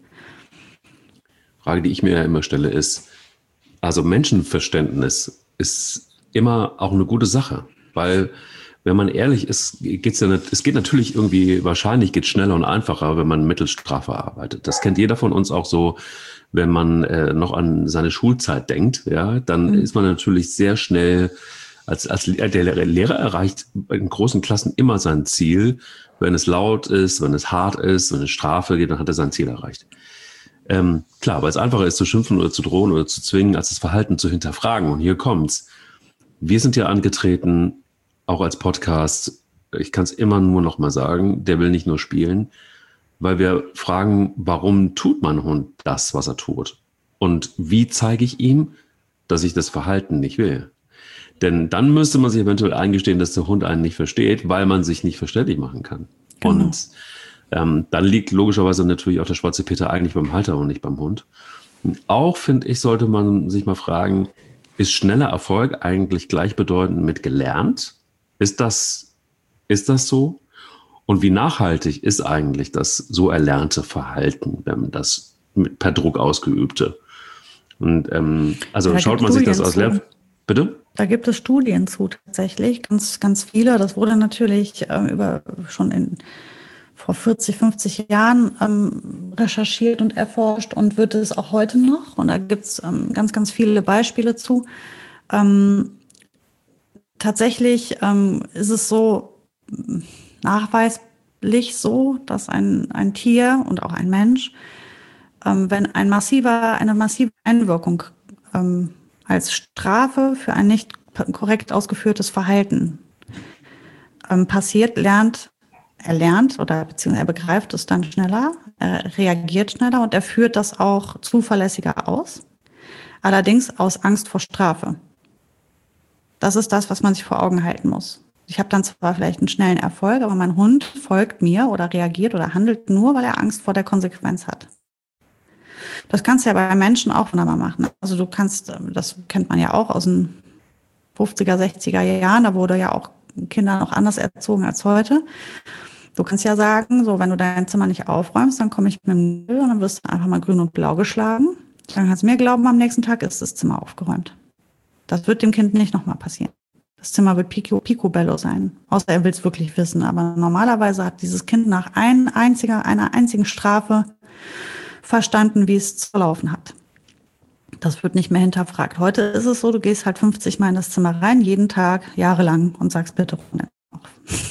Frage, die ich mir ja immer stelle, ist, also Menschenverständnis ist immer auch eine gute Sache, weil wenn man ehrlich ist, geht's ja nicht, es geht natürlich irgendwie, wahrscheinlich geht es schneller und einfacher, wenn man Mittelstrafe arbeitet. Das kennt jeder von uns auch so, wenn man äh, noch an seine Schulzeit denkt, ja, dann mhm. ist man natürlich sehr schnell, als, als der Lehrer erreicht in großen Klassen immer sein Ziel. Wenn es laut ist, wenn es hart ist, wenn es Strafe geht, dann hat er sein Ziel erreicht. Ähm, klar, weil es einfacher ist zu schimpfen oder zu drohen oder zu zwingen, als das Verhalten zu hinterfragen. Und hier kommt's. Wir sind ja angetreten, auch als Podcast, ich kann es immer nur noch mal sagen, der will nicht nur spielen, weil wir fragen, warum tut mein Hund das, was er tut? Und wie zeige ich ihm, dass ich das Verhalten nicht will? Denn dann müsste man sich eventuell eingestehen, dass der Hund einen nicht versteht, weil man sich nicht verständlich machen kann. Genau. Und ähm, dann liegt logischerweise natürlich auch der schwarze Peter eigentlich beim Halter und nicht beim Hund. Und auch, finde ich, sollte man sich mal fragen, ist schneller Erfolg eigentlich gleichbedeutend mit gelernt? Ist das, ist das so? Und wie nachhaltig ist eigentlich das so erlernte Verhalten, wenn man das mit, per Druck ausgeübte? Und ähm, also da schaut man sich das aus Lehr... Bitte? Da gibt es Studien zu tatsächlich, ganz, ganz viele. Das wurde natürlich äh, über schon in vor vierzig, fünfzig Jahren ähm, recherchiert und erforscht und wird es auch heute noch. Und da gibt es ähm, ganz, ganz viele Beispiele zu. Ähm, tatsächlich ähm, ist es so nachweislich so, dass ein, ein Tier und auch ein Mensch, ähm, wenn ein massiver, eine massive Einwirkung ähm, als Strafe für ein nicht korrekt ausgeführtes Verhalten ähm, passiert, lernt Er lernt oder beziehungsweise er begreift es dann schneller, er reagiert schneller und er führt das auch zuverlässiger aus. Allerdings aus Angst vor Strafe. Das ist das, was man sich vor Augen halten muss. Ich habe dann zwar vielleicht einen schnellen Erfolg, aber mein Hund folgt mir oder reagiert oder handelt nur, weil er Angst vor der Konsequenz hat. Das kannst du ja bei Menschen auch wunderbar machen. Also du kannst, das kennt man ja auch aus den fünfziger, sechziger Jahren, da wurde ja auch Kinder noch anders erzogen als heute. Du kannst ja sagen, so, wenn du dein Zimmer nicht aufräumst, dann komme ich mit dem Müll und dann wirst du einfach mal grün und blau geschlagen. Dann kannst du mir glauben, am nächsten Tag ist das Zimmer aufgeräumt. Das wird dem Kind nicht nochmal passieren. Das Zimmer wird pico, picobello sein, außer er will es wirklich wissen. Aber normalerweise hat dieses Kind nach ein einziger, einer einzigen Strafe verstanden, wie es zu laufen hat. Das wird nicht mehr hinterfragt. Heute ist es so, du gehst halt fünfzig Mal in das Zimmer rein, jeden Tag, jahrelang und sagst, bitte räum auf.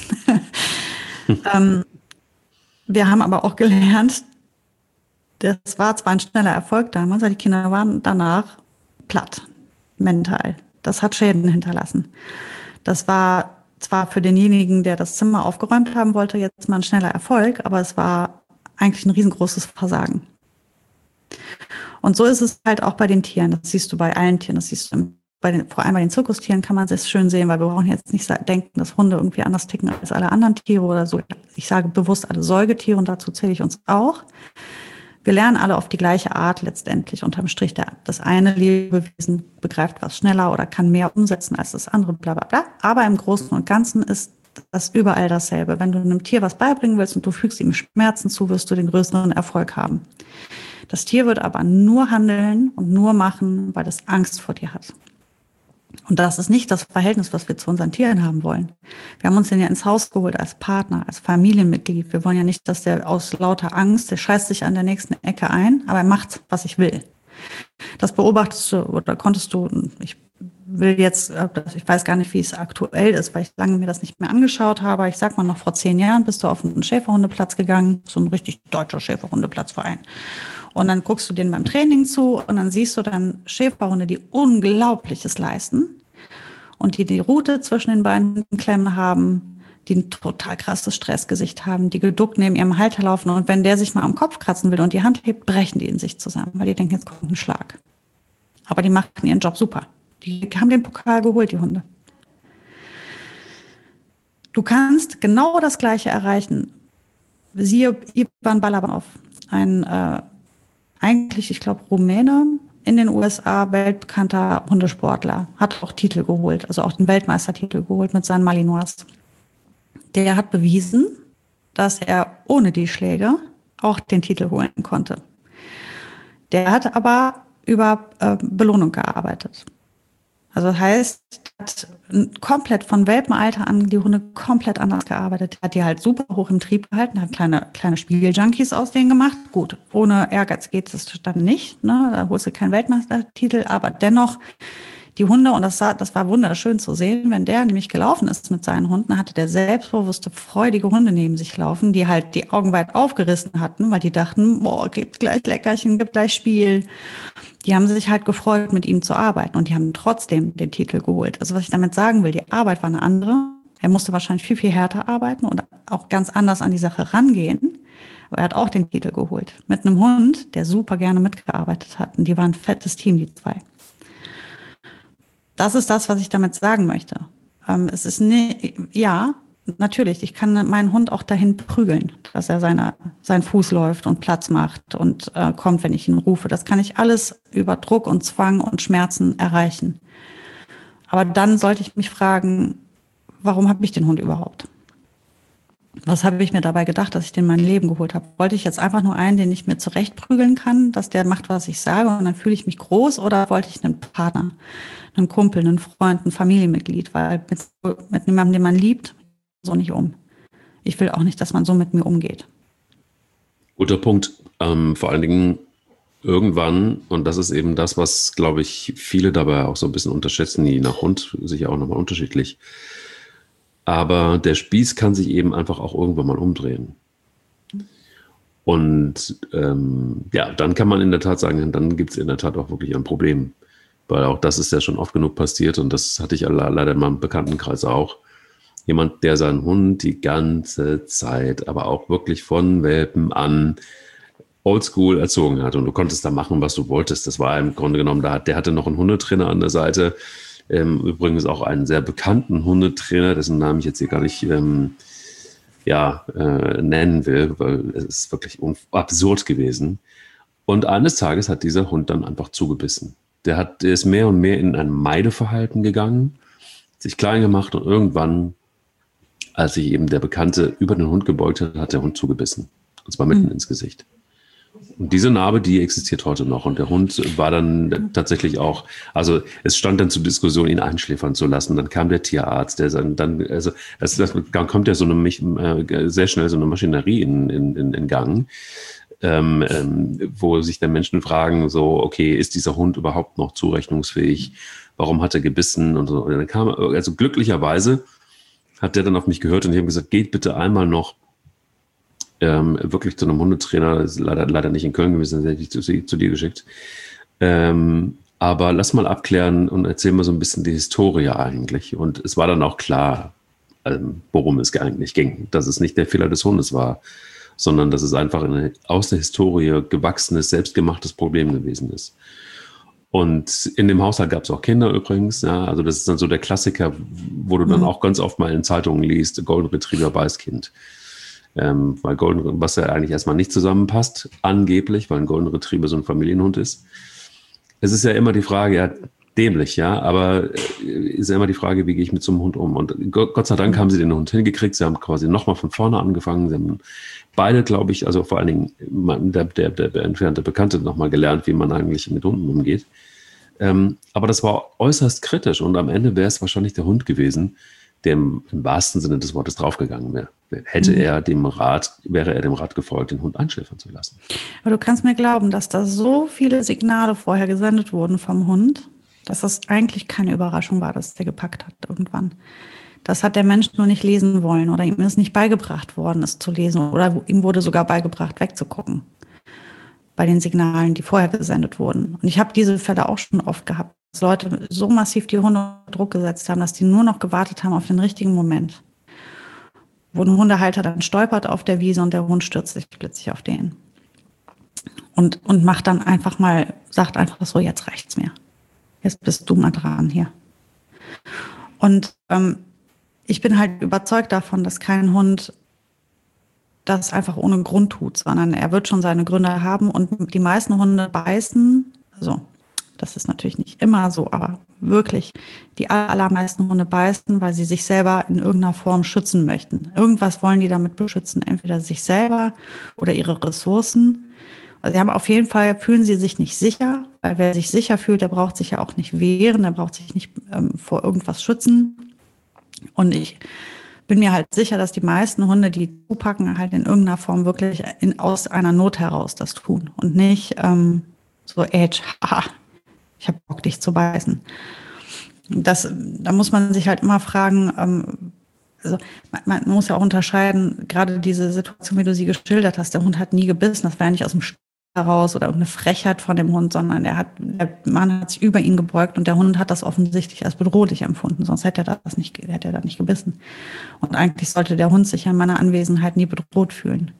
ähm, wir haben aber auch gelernt, das war zwar ein schneller Erfolg damals, aber die Kinder waren danach platt, mental. Das hat Schäden hinterlassen. Das war zwar für denjenigen, der das Zimmer aufgeräumt haben wollte, jetzt mal ein schneller Erfolg, aber es war eigentlich ein riesengroßes Versagen. Und so ist es halt auch bei den Tieren. Das siehst du bei allen Tieren. Das siehst du bei den, vor allem bei den Zirkustieren kann man das schön sehen, weil wir brauchen jetzt nicht denken, dass Hunde irgendwie anders ticken als alle anderen Tiere oder so. Ich sage bewusst alle Säugetiere und dazu zähle ich uns auch. Wir lernen alle auf die gleiche Art letztendlich unterm Strich. Das eine Lebewesen begreift was schneller oder kann mehr umsetzen als das andere, bla bla bla. Aber im Großen und Ganzen ist das überall dasselbe. Wenn du einem Tier was beibringen willst und du fügst ihm Schmerzen zu, wirst du den größeren Erfolg haben. Das Tier wird aber nur handeln und nur machen, weil es Angst vor dir hat. Und das ist nicht das Verhältnis, was wir zu unseren Tieren haben wollen. Wir haben uns den ja ins Haus geholt als Partner, als Familienmitglied. Wir wollen ja nicht, dass der aus lauter Angst, der scheißt sich an der nächsten Ecke ein, aber er macht, was ich will. Das beobachtest du oder konntest du, ich will jetzt, ich weiß gar nicht, wie es aktuell ist, weil ich lange mir das nicht mehr angeschaut habe. Ich sag mal, noch vor zehn Jahren bist du auf einen Schäferhundeplatz gegangen, so ein richtig deutscher Schäferhundeplatzverein. Und dann guckst du denen beim Training zu und dann siehst du dann Schäferhunde, die Unglaubliches leisten und die die Rute zwischen den Beinen klemmen haben, die ein total krasses Stressgesicht haben, die geduckt neben ihrem Halter laufen und wenn der sich mal am Kopf kratzen will und die Hand hebt, brechen die in sich zusammen, weil die denken, jetzt kommt ein Schlag. Aber die machen ihren Job super. Die haben den Pokal geholt, die Hunde. Du kannst genau das Gleiche erreichen. Siehe Ivan Balabanov, ein äh, eigentlich, ich glaube, Rumäne, in den U S A, weltbekannter Hundesportler, hat auch Titel geholt, also auch den Weltmeistertitel geholt mit seinen Malinois. Der hat bewiesen, dass er ohne die Schläge auch den Titel holen konnte. Der hat aber über äh, Belohnung gearbeitet. Also das heißt, hat komplett von Welpenalter an die Hunde komplett anders gearbeitet. Hat die halt super hoch im Trieb gehalten, hat kleine, kleine Spiegeljunkies aus denen gemacht. Gut, ohne Ehrgeiz geht es dann nicht, ne? Da holst du keinen Weltmeistertitel, aber dennoch die Hunde, und das, sah, das war wunderschön zu sehen, wenn der nämlich gelaufen ist mit seinen Hunden, hatte der selbstbewusste, freudige Hunde neben sich laufen, die halt die Augen weit aufgerissen hatten, weil die dachten, boah, gibt gleich Leckerchen, gibt gleich Spiel. Die haben sich halt gefreut, mit ihm zu arbeiten und die haben trotzdem den Titel geholt. Also was ich damit sagen will, die Arbeit war eine andere. Er musste wahrscheinlich viel, viel härter arbeiten und auch ganz anders an die Sache rangehen. Aber er hat auch den Titel geholt. Mit einem Hund, der super gerne mitgearbeitet hat. Und die waren ein fettes Team, die zwei. das ist das, was ich damit sagen möchte. Ähm, es ist ne, ja, natürlich, ich kann meinen Hund auch dahin prügeln, dass er seine, seinen Fuß läuft und Platz macht und äh, kommt, wenn ich ihn rufe. Das kann ich alles über Druck und Zwang und Schmerzen erreichen. Aber dann sollte ich mich fragen, warum habe ich den Hund überhaupt? Was habe ich mir dabei gedacht, dass ich den in mein Leben geholt habe? Wollte ich jetzt einfach nur einen, den ich mir zurechtprügeln kann, dass der macht, was ich sage und dann fühle ich mich groß, oder wollte ich einen Partner, einen Kumpel, einen Freund, ein Familienmitglied, weil mit, mit jemandem, den man liebt, so nicht um. Ich will auch nicht, dass man so mit mir umgeht. Guter Punkt. Ähm, vor allen Dingen irgendwann, und das ist eben das, was, glaube ich, viele dabei auch so ein bisschen unterschätzen, je nach Hund, sicher auch nochmal unterschiedlich. Aber der Spieß kann sich eben einfach auch irgendwann mal umdrehen. Und ähm, ja, dann kann man in der Tat sagen, dann gibt es in der Tat auch wirklich ein Problem. Weil auch das ist ja schon oft genug passiert und das hatte ich leider in meinem Bekanntenkreis auch. Jemand, der seinen Hund die ganze Zeit, aber auch wirklich von Welpen an oldschool erzogen hat. Und du konntest da machen, was du wolltest. Das war im Grunde genommen, da, der hatte noch einen Hundetrainer an der Seite. Ähm, übrigens auch einen sehr bekannten Hundetrainer, dessen Namen ich jetzt hier gar nicht ähm, ja, äh, nennen will, weil es ist wirklich absurd gewesen. Und eines Tages hat dieser Hund dann einfach zugebissen. Der, hat, der ist mehr und mehr in ein Meideverhalten gegangen, sich klein gemacht und irgendwann, als sich eben der Bekannte über den Hund gebeugt hat, hat der Hund zugebissen. Und zwar mitten mhm. ins Gesicht. Und diese Narbe, die existiert heute noch. Und der Hund war dann tatsächlich auch, also es stand dann zur Diskussion, ihn einschläfern zu lassen. Dann kam der Tierarzt, der dann, also das, das, dann kommt ja so eine, äh, sehr schnell so eine Maschinerie in, in, in Gang, ähm, ähm, wo sich dann Menschen fragen, so, okay, ist dieser Hund überhaupt noch zurechnungsfähig? Warum hat er gebissen? Und so. Und dann kam, also glücklicherweise hat der dann auf mich gehört und ich habe gesagt, geht bitte einmal noch Ähm, wirklich zu einem Hundetrainer, das ist leider, leider nicht in Köln gewesen, das hätte ich zu, zu dir geschickt. Ähm, aber lass mal abklären und erzähl mal so ein bisschen die Historie eigentlich. Und es war dann auch klar, ähm, worum es eigentlich ging. Dass es nicht der Fehler des Hundes war, sondern dass es einfach ein aus der Historie gewachsenes, selbstgemachtes Problem gewesen ist. Und in dem Haushalt gab es auch Kinder übrigens. Ja, also das ist dann so der Klassiker, wo du dann mhm. auch ganz oft mal in Zeitungen liest, Golden Retriever beißt Kind. Ähm, weil Golden, was ja eigentlich erstmal nicht zusammenpasst, angeblich, weil ein Golden Retriever so ein Familienhund ist. Es ist ja immer die Frage, ja, dämlich, ja, aber äh, ist ja immer die Frage, wie gehe ich mit so einem Hund um? Und Gott, Gott sei Dank haben sie den Hund hingekriegt, sie haben quasi nochmal von vorne angefangen, sie haben beide, glaube ich, also vor allen Dingen der, der, der, der entfernte Bekannte nochmal gelernt, wie man eigentlich mit Hunden umgeht. Ähm, aber das war äußerst kritisch und am Ende wäre es wahrscheinlich der Hund gewesen, der im, im wahrsten Sinne des Wortes draufgegangen wäre. Hätte mhm. er dem Rat, wäre er dem Rat gefolgt, den Hund einschläfern zu lassen. Aber du kannst mir glauben, dass da so viele Signale vorher gesendet wurden vom Hund, dass das eigentlich keine Überraschung war, dass der gepackt hat irgendwann. Das hat der Mensch nur nicht lesen wollen oder ihm ist nicht beigebracht worden, es zu lesen. Oder ihm wurde sogar beigebracht, wegzugucken bei den Signalen, die vorher gesendet wurden. Und ich habe diese Fälle auch schon oft gehabt, dass Leute so massiv die Hunde unter Druck gesetzt haben, dass die nur noch gewartet haben auf den richtigen Moment. Wo ein Hundehalter dann stolpert auf der Wiese und der Hund stürzt sich plötzlich auf den. Und, und macht dann einfach mal, sagt einfach so, jetzt reicht's mir. Jetzt bist du mal dran hier. Und ähm, ich bin halt überzeugt davon, dass kein Hund das einfach ohne Grund tut, sondern er wird schon seine Gründe haben und die meisten Hunde beißen, also das ist natürlich nicht immer so, aber wirklich, die allermeisten Hunde beißen, weil sie sich selber in irgendeiner Form schützen möchten. Irgendwas wollen die damit beschützen, entweder sich selber oder ihre Ressourcen. Also sie haben auf jeden Fall, fühlen sie sich nicht sicher, weil wer sich sicher fühlt, der braucht sich ja auch nicht wehren, der braucht sich nicht ähm, vor irgendwas schützen. Und ich bin mir halt sicher, dass die meisten Hunde, die zupacken, halt in irgendeiner Form wirklich in, aus einer Not heraus das tun und nicht ähm, so, Edge, haha, ich habe Bock, dich zu beißen. Das, da muss man sich halt immer fragen, ähm, also man, man muss ja auch unterscheiden, gerade diese Situation, wie du sie geschildert hast, der Hund hat nie gebissen, das war ja nicht aus dem Stall heraus oder irgendeine Frechheit von dem Hund, sondern der hat, der Mann hat sich über ihn gebeugt und der Hund hat das offensichtlich als bedrohlich empfunden, sonst hätte er das nicht, hätte er da nicht gebissen. Und eigentlich sollte der Hund sich ja in meiner Anwesenheit nie bedroht fühlen.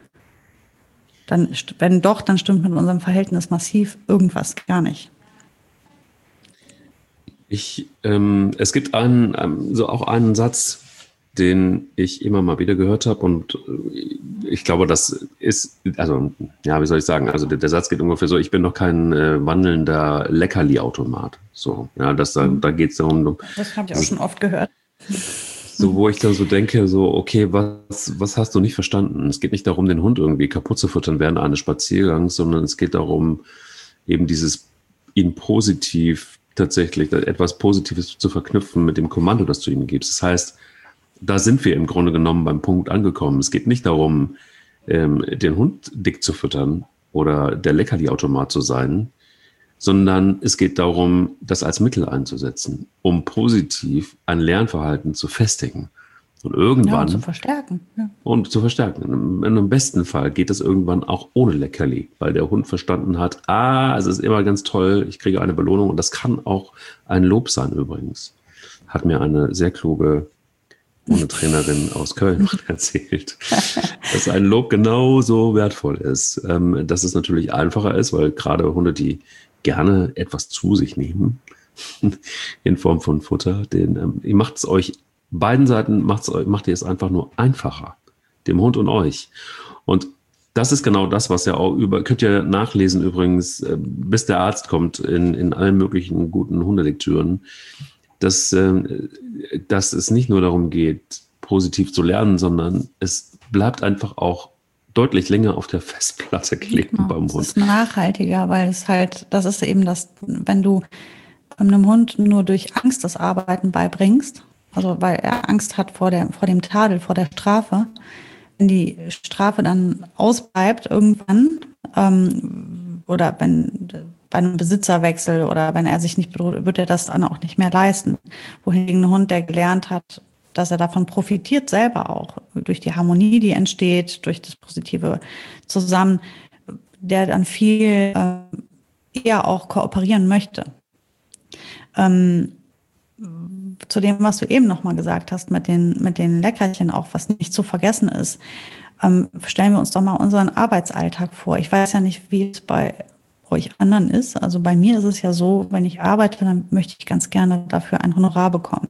Dann, wenn doch, dann stimmt mit unserem Verhältnis massiv irgendwas gar nicht. Ich, ähm, es gibt einen, ähm, so auch einen Satz, den ich immer mal wieder gehört habe und äh, ich glaube, das ist, also, ja, wie soll ich sagen, also der, der Satz geht ungefähr so, ich bin noch kein äh, wandelnder Leckerli-Automat. So, ja, das, da, da geht es darum. Das habe ich auch schon oft gehört. So, wo ich dann so denke, so, okay, was, was hast du nicht verstanden? Es geht nicht darum, den Hund irgendwie kaputt zu füttern während eines Spaziergangs, sondern es geht darum, eben dieses, ihn positiv tatsächlich, etwas Positives zu verknüpfen mit dem Kommando, das du ihm gibst. Das heißt, da sind wir im Grunde genommen beim Punkt angekommen. Es geht nicht darum, ähm, den Hund dick zu füttern oder der Leckerli-Automat zu sein, sondern es geht darum, das als Mittel einzusetzen, um positiv ein Lernverhalten zu festigen. Und irgendwann... Ja, und zu verstärken. Ja. Und zu verstärken. In einem besten Fall geht das irgendwann auch ohne Leckerli, weil der Hund verstanden hat, ah, es ist immer ganz toll, ich kriege eine Belohnung. Und das kann auch ein Lob sein übrigens. Hat mir eine sehr kluge Hundetrainerin aus Köln erzählt, dass ein Lob genauso wertvoll ist. Ähm, dass es natürlich einfacher ist, weil gerade Hunde, die gerne etwas zu sich nehmen, in Form von Futter, den, ähm, ihr macht es euch, beiden Seiten macht's, macht ihr es einfach nur einfacher, dem Hund und euch. Und das ist genau das, was ja auch über, könnt ihr nachlesen übrigens, äh, bis der Arzt kommt, in, in allen möglichen guten Hundelektüren, dass, äh, dass es nicht nur darum geht, positiv zu lernen, sondern es bleibt einfach auch deutlich länger auf der Festplatte kleben genau, beim Hund. Es ist nachhaltiger, weil es halt, das ist eben das, wenn du einem Hund nur durch Angst das Arbeiten beibringst, also weil er Angst hat vor, der, vor dem Tadel, vor der Strafe, wenn die Strafe dann ausbleibt irgendwann, ähm, oder wenn bei einem Besitzerwechsel oder wenn er sich nicht bedroht, wird er das dann auch nicht mehr leisten. Wohingegen ein Hund, der gelernt hat, dass er davon profitiert, selber auch, durch die Harmonie, die entsteht, durch das positive Zusammen, der dann viel äh, eher auch kooperieren möchte. Ähm, zu dem, was du eben nochmal gesagt hast, mit den, mit den Leckerchen auch, was nicht zu vergessen ist, ähm, stellen wir uns doch mal unseren Arbeitsalltag vor. Ich weiß ja nicht, wie es bei euch anderen ist. Also bei mir ist es ja so, wenn ich arbeite, dann möchte ich ganz gerne dafür ein Honorar bekommen.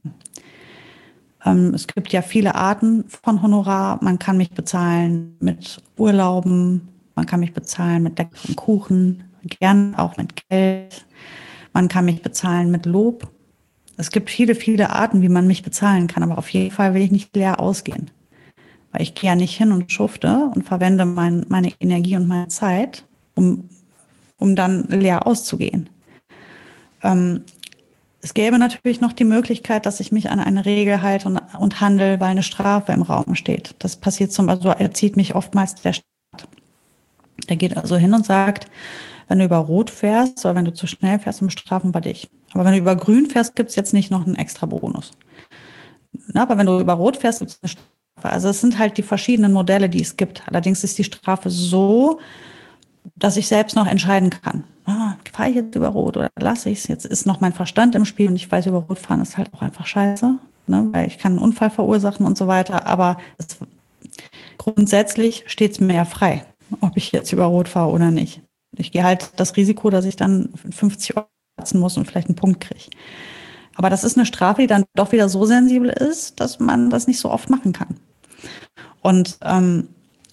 Ähm, es gibt ja viele Arten von Honorar. Man kann mich bezahlen mit Urlauben, man kann mich bezahlen mit leckerem Kuchen, gern auch mit Geld. Man kann mich bezahlen mit Lob. Es gibt viele, viele Arten, wie man mich bezahlen kann, aber auf jeden Fall will ich nicht leer ausgehen. Weil ich gehe ja nicht hin und schufte und verwende mein, meine Energie und meine Zeit, um, um dann leer auszugehen. Ähm, es gäbe natürlich noch die Möglichkeit, dass ich mich an eine Regel halte und, und handle, weil eine Strafe im Raum steht. Das passiert zum Beispiel, also erzieht mich oftmals der Staat. Der geht also hin und sagt, wenn du über Rot fährst oder wenn du zu schnell fährst, dann bestrafen wir dich. Aber wenn du über Grün fährst, gibt es jetzt nicht noch einen extra Bonus. Na, aber wenn du über Rot fährst, gibt es eine Strafe. Also es sind halt die verschiedenen Modelle, die es gibt. Allerdings ist die Strafe so, dass ich selbst noch entscheiden kann. Ah, fahre ich jetzt über Rot oder lasse ich es? Jetzt ist noch mein Verstand im Spiel und ich weiß, über Rot fahren ist halt auch einfach scheiße, ne? Weil ich kann einen Unfall verursachen und so weiter. Aber es, grundsätzlich steht es mir ja frei, ob ich jetzt über Rot fahre oder nicht. Ich gehe halt das Risiko, dass ich dann fünfzig Euro lassen muss und vielleicht einen Punkt kriege. Aber das ist eine Strafe, die dann doch wieder so sensibel ist, dass man das nicht so oft machen kann. Und ähm,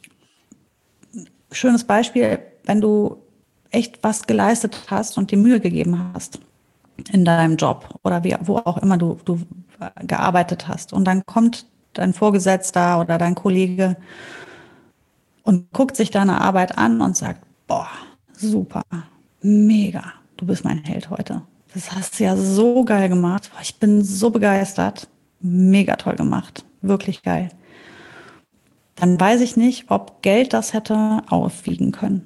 schönes Beispiel, wenn du echt was geleistet hast und dir Mühe gegeben hast in deinem Job oder wie, wo auch immer du, du gearbeitet hast. Und dann kommt dein Vorgesetzter oder dein Kollege und guckt sich deine Arbeit an und sagt, boah, super, mega, du bist mein Held heute. Das hast du ja so geil gemacht. Ich bin so begeistert. Mega toll gemacht. Wirklich geil. Dann weiß ich nicht, ob Geld das hätte aufwiegen können.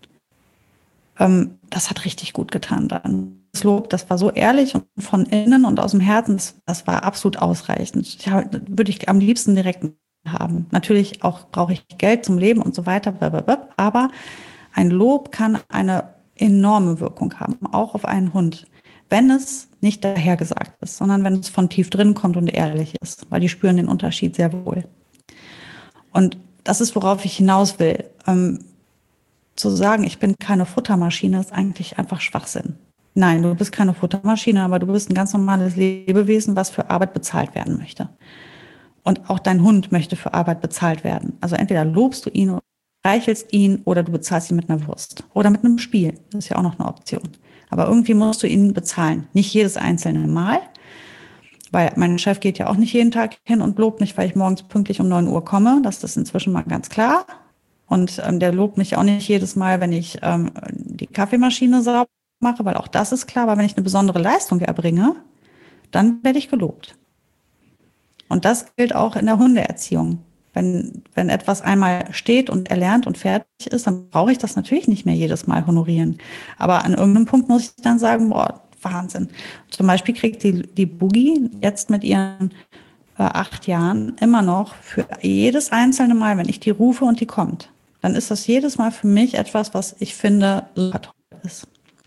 Ähm, das hat richtig gut getan dann. Das Lob, das war so ehrlich und von innen und aus dem Herzen, das, das war absolut ausreichend. Ja, würde ich am liebsten direkt haben. Natürlich auch brauche ich Geld zum Leben und so weiter, aber ein Lob kann eine enorme Wirkung haben, auch auf einen Hund. Wenn es nicht dahergesagt ist, sondern wenn es von tief drin kommt und ehrlich ist, weil die spüren den Unterschied sehr wohl. Und das ist, worauf ich hinaus will. Ähm, zu sagen, ich bin keine Futtermaschine, ist eigentlich einfach Schwachsinn. Nein, du bist keine Futtermaschine, aber du bist ein ganz normales Lebewesen, was für Arbeit bezahlt werden möchte. Und auch dein Hund möchte für Arbeit bezahlt werden. Also entweder lobst du ihn, reichelst ihn oder du bezahlst ihn mit einer Wurst oder mit einem Spiel. Das ist ja auch noch eine Option. Aber irgendwie musst du ihn bezahlen. Nicht jedes einzelne Mal, weil mein Chef geht ja auch nicht jeden Tag hin und lobt mich, weil ich morgens pünktlich um neun Uhr komme. Das ist inzwischen mal ganz klar. Und ähm, der lobt mich auch nicht jedes Mal, wenn ich ähm, die Kaffeemaschine sauber mache, weil auch das ist klar. Aber wenn ich eine besondere Leistung erbringe, dann werde ich gelobt. Und das gilt auch in der Hundeerziehung. Wenn, wenn etwas einmal steht und erlernt und fertig ist, dann brauche ich das natürlich nicht mehr jedes Mal honorieren. Aber an irgendeinem Punkt muss ich dann sagen, boah, Wahnsinn. Zum Beispiel kriegt die, die Boogie jetzt mit ihren äh, acht Jahren immer noch für jedes einzelne Mal, wenn ich die rufe und die kommt, dann ist das jedes Mal für mich etwas, was ich finde super toll ist.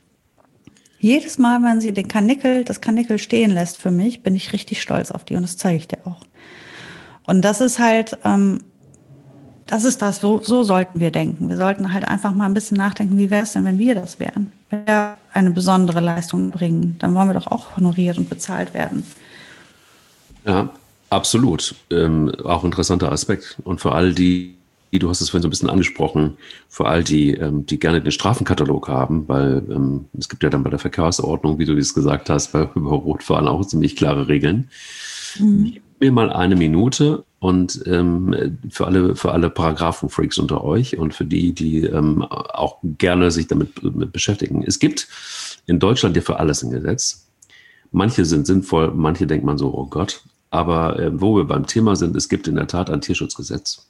Jedes Mal, wenn sie den Karnickel, das Karnickel stehen lässt für mich, bin ich richtig stolz auf die und das zeige ich dir auch. Und das ist halt, ähm, das ist das, so, so sollten wir denken. Wir sollten halt einfach mal ein bisschen nachdenken, wie wäre es denn, wenn wir das wären? Wenn wir eine besondere Leistung bringen, dann wollen wir doch auch honoriert und bezahlt werden. Ja, absolut. Ähm, auch interessanter Aspekt. Und für all die, die, du hast es vorhin so ein bisschen angesprochen, für all die, ähm, die gerne den Strafenkatalog haben, weil ähm, es gibt ja dann bei der Verkehrsordnung, wie du das gesagt hast, bei über Rotfahren auch ziemlich klare Regeln. Mhm. Gib mir mal eine Minute und ähm, für alle, für alle Paragraphenfreaks unter euch und für die, die ähm, auch gerne sich damit mit beschäftigen. Es gibt in Deutschland ja für alles ein Gesetz. Manche sind sinnvoll, manche denkt man so, oh Gott. Aber äh, wo wir beim Thema sind, es gibt in der Tat ein Tierschutzgesetz.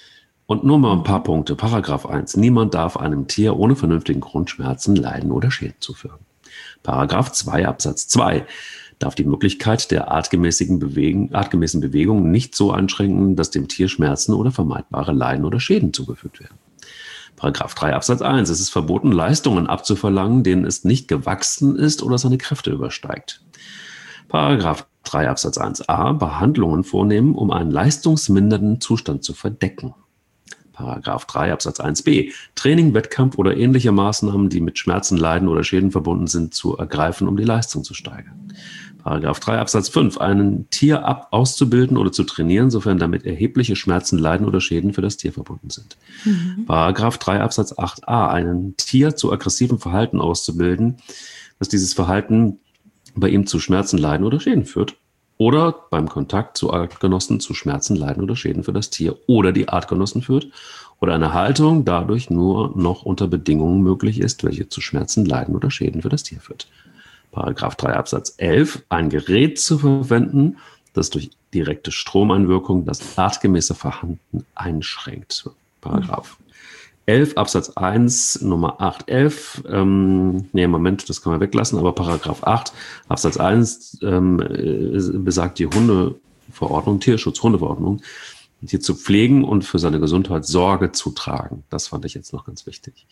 Und nur mal ein paar Punkte. Paragraph eins. Niemand darf einem Tier ohne vernünftigen Grund Schmerzen, Leiden oder Schäden zufügen. Paragraph zwei Absatz zwei. Darf die Möglichkeit der artgemäßigen Bewegen, artgemäßen Bewegung nicht so einschränken, dass dem Tier Schmerzen oder vermeidbare Leiden oder Schäden zugefügt werden. Paragraph drei Absatz eins. Es ist verboten, Leistungen abzuverlangen, denen es nicht gewachsen ist oder seine Kräfte übersteigt. Paragraph drei Absatz eins a. Behandlungen vornehmen, um einen leistungsmindernden Zustand zu verdecken. Paragraph drei Absatz eins b. Training, Wettkampf oder ähnliche Maßnahmen, die mit Schmerzen, Leiden oder Schäden verbunden sind, zu ergreifen, um die Leistung zu steigern. Paragraph drei Absatz fünf. Ein Tier ab auszubilden oder zu trainieren, sofern damit erhebliche Schmerzen, Leiden oder Schäden für das Tier verbunden sind. Mhm. Paragraph drei Absatz acht a. Ein Tier zu aggressivem Verhalten auszubilden, dass dieses Verhalten bei ihm zu Schmerzen, Leiden oder Schäden führt. Oder beim Kontakt zu Artgenossen zu Schmerzen, Leiden oder Schäden für das Tier oder die Artgenossen führt. Oder eine Haltung dadurch nur noch unter Bedingungen möglich ist, welche zu Schmerzen, Leiden oder Schäden für das Tier führt. Paragraph drei Absatz elf. Ein Gerät zu verwenden, das durch direkte Stromeinwirkung das artgemäße Verhalten einschränkt. Paragraph elf Absatz eins Nummer acht elf. Ähm, nee, Moment, das kann man weglassen, aber Paragraph acht Absatz eins ähm, besagt die Hundeverordnung, Tierschutz-Hundeverordnung, hier zu pflegen und für seine Gesundheit Sorge zu tragen. Das fand ich jetzt noch ganz wichtig.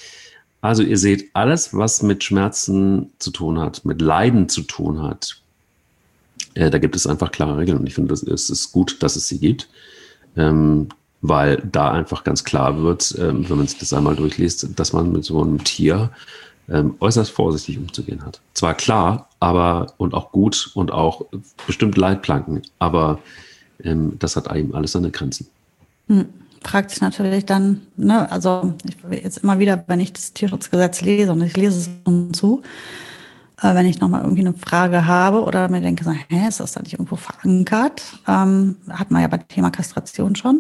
Also ihr seht, alles, was mit Schmerzen zu tun hat, mit Leiden zu tun hat, äh, da gibt es einfach klare Regeln. Und ich finde, es ist gut, dass es sie gibt, ähm, weil da einfach ganz klar wird, ähm, wenn man sich das einmal durchliest, dass man mit so einem Tier ähm, äußerst vorsichtig umzugehen hat. Zwar klar, aber und auch gut und auch bestimmt Leitplanken, aber ähm, das hat eben alles seine Grenzen. Hm. Fragt sich natürlich dann, ne, also ich jetzt immer wieder, wenn ich das Tierschutzgesetz lese und ich lese es zu, äh, wenn ich nochmal irgendwie eine Frage habe oder mir denke, so, hä, ist das da nicht irgendwo verankert? Ähm, hat man ja beim Thema Kastration schon.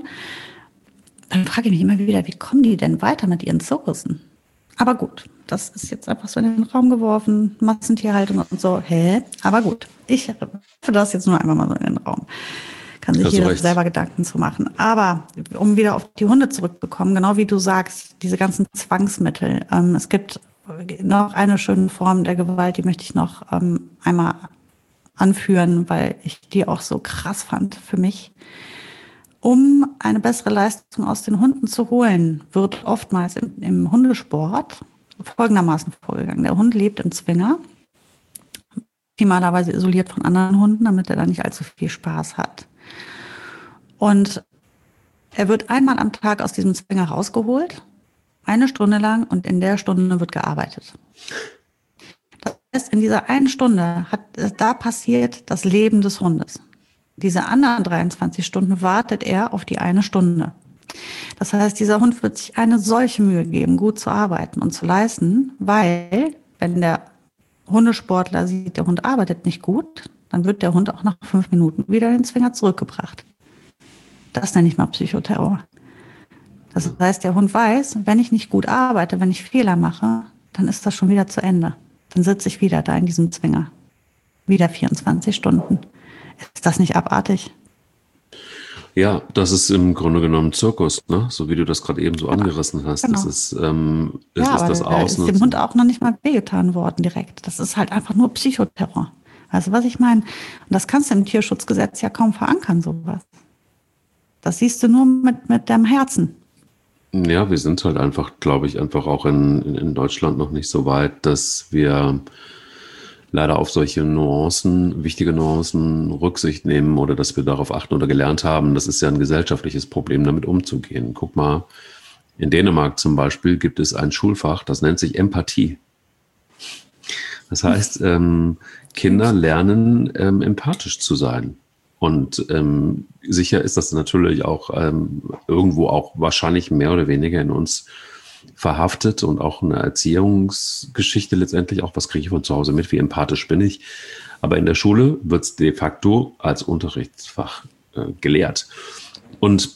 Dann frage ich mich immer wieder, wie kommen die denn weiter mit ihren Zirkussen? Aber gut, das ist jetzt einfach so in den Raum geworfen, Massentierhaltung und so, hä? Aber gut, ich werfe das jetzt nur einmal mal so in den Raum. Kann sich jeder selber Gedanken zu machen. Aber um wieder auf die Hunde zurückzukommen, genau wie du sagst, diese ganzen Zwangsmittel. Ähm, es gibt noch eine schöne Form der Gewalt, die möchte ich noch ähm, einmal anführen, weil ich die auch so krass fand für mich. Um eine bessere Leistung aus den Hunden zu holen, wird oftmals im, im Hundesport folgendermaßen vorgegangen. Der Hund lebt im Zwinger, optimalerweise isoliert von anderen Hunden, damit er da nicht allzu viel Spaß hat. Und er wird einmal am Tag aus diesem Zwinger rausgeholt, eine Stunde lang, und in der Stunde wird gearbeitet. Das heißt, in dieser einen Stunde hat da passiert das Leben des Hundes. Diese anderen dreiundzwanzig Stunden wartet er auf die eine Stunde. Das heißt, dieser Hund wird sich eine solche Mühe geben, gut zu arbeiten und zu leisten, weil wenn der Hundesportler sieht, der Hund arbeitet nicht gut, dann wird der Hund auch nach fünf Minuten wieder in den Zwinger zurückgebracht. Das nenne ich mal Psychoterror. Das heißt, der Hund weiß, wenn ich nicht gut arbeite, wenn ich Fehler mache, dann ist das schon wieder zu Ende. Dann sitze ich wieder da in diesem Zwinger. Wieder vierundzwanzig Stunden. Ist das nicht abartig? Ja, das ist im Grunde genommen Zirkus, ne? So wie du das gerade eben so angerissen hast. Genau. Das ist, ähm, das, ja, ist das aber da ist dem Hund auch noch nicht mal wehgetan worden direkt. Das ist halt einfach nur Psychoterror. Weißt du, was ich meine? Und das kannst du im Tierschutzgesetz ja kaum verankern, sowas. Das siehst du nur mit, mit deinem Herzen. Ja, wir sind halt einfach, glaube ich, einfach auch in, in Deutschland noch nicht so weit, dass wir leider auf solche Nuancen, wichtige Nuancen Rücksicht nehmen oder dass wir darauf achten oder gelernt haben. Das ist ja ein gesellschaftliches Problem, damit umzugehen. Guck mal, in Dänemark zum Beispiel gibt es ein Schulfach, das nennt sich Empathie. Das heißt, ähm, Kinder lernen, ähm, empathisch zu sein. Und ähm, sicher ist das natürlich auch ähm, irgendwo auch wahrscheinlich mehr oder weniger in uns verhaftet und auch eine Erziehungsgeschichte letztendlich auch, was kriege ich von zu Hause mit, wie empathisch bin ich. Aber in der Schule wird es de facto als Unterrichtsfach äh, gelehrt. Und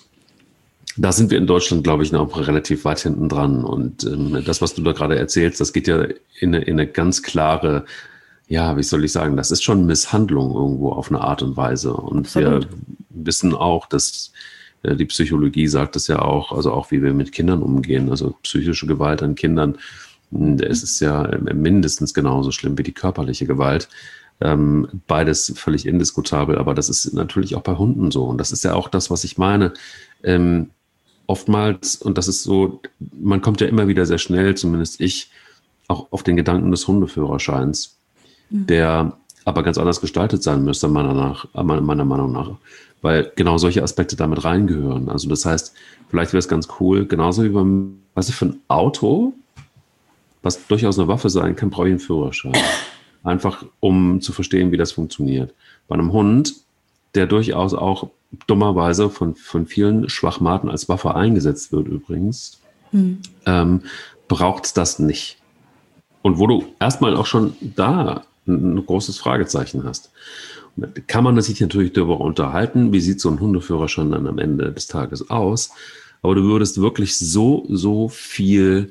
da sind wir in Deutschland, glaube ich, noch relativ weit hinten dran. Und ähm, das, was du da gerade erzählst, das geht ja in eine, in eine ganz klare, ja, wie soll ich sagen, das ist schon Misshandlung irgendwo auf eine Art und Weise. Und Absolut. Wir wissen auch, dass äh, die Psychologie sagt es ja auch, also auch wie wir mit Kindern umgehen, also psychische Gewalt an Kindern, es ist ja mindestens genauso schlimm wie die körperliche Gewalt. Ähm, beides völlig indiskutabel, aber das ist natürlich auch bei Hunden so. Und das ist ja auch das, was ich meine. Ähm, oftmals, und das ist so, man kommt ja immer wieder sehr schnell, zumindest ich, auch auf den Gedanken des Hundeführerscheins, mhm. der aber ganz anders gestaltet sein müsste, meiner, nach, meiner Meinung nach. Weil genau solche Aspekte damit reingehören. Also das heißt, vielleicht wäre es ganz cool, genauso wie beim, weißt du, für ein Auto, was durchaus eine Waffe sein kann, brauche ich einen Führerschein. Einfach, um zu verstehen, wie das funktioniert. Bei einem Hund, der durchaus auch dummerweise von, von vielen Schwachmaten als Waffe eingesetzt wird übrigens, hm. ähm, braucht es das nicht. Und wo du erstmal auch schon da ein, ein großes Fragezeichen hast. Und da kann man sich natürlich darüber unterhalten, wie sieht so ein Hundeführerschein dann am Ende des Tages aus. Aber du würdest wirklich so, so viel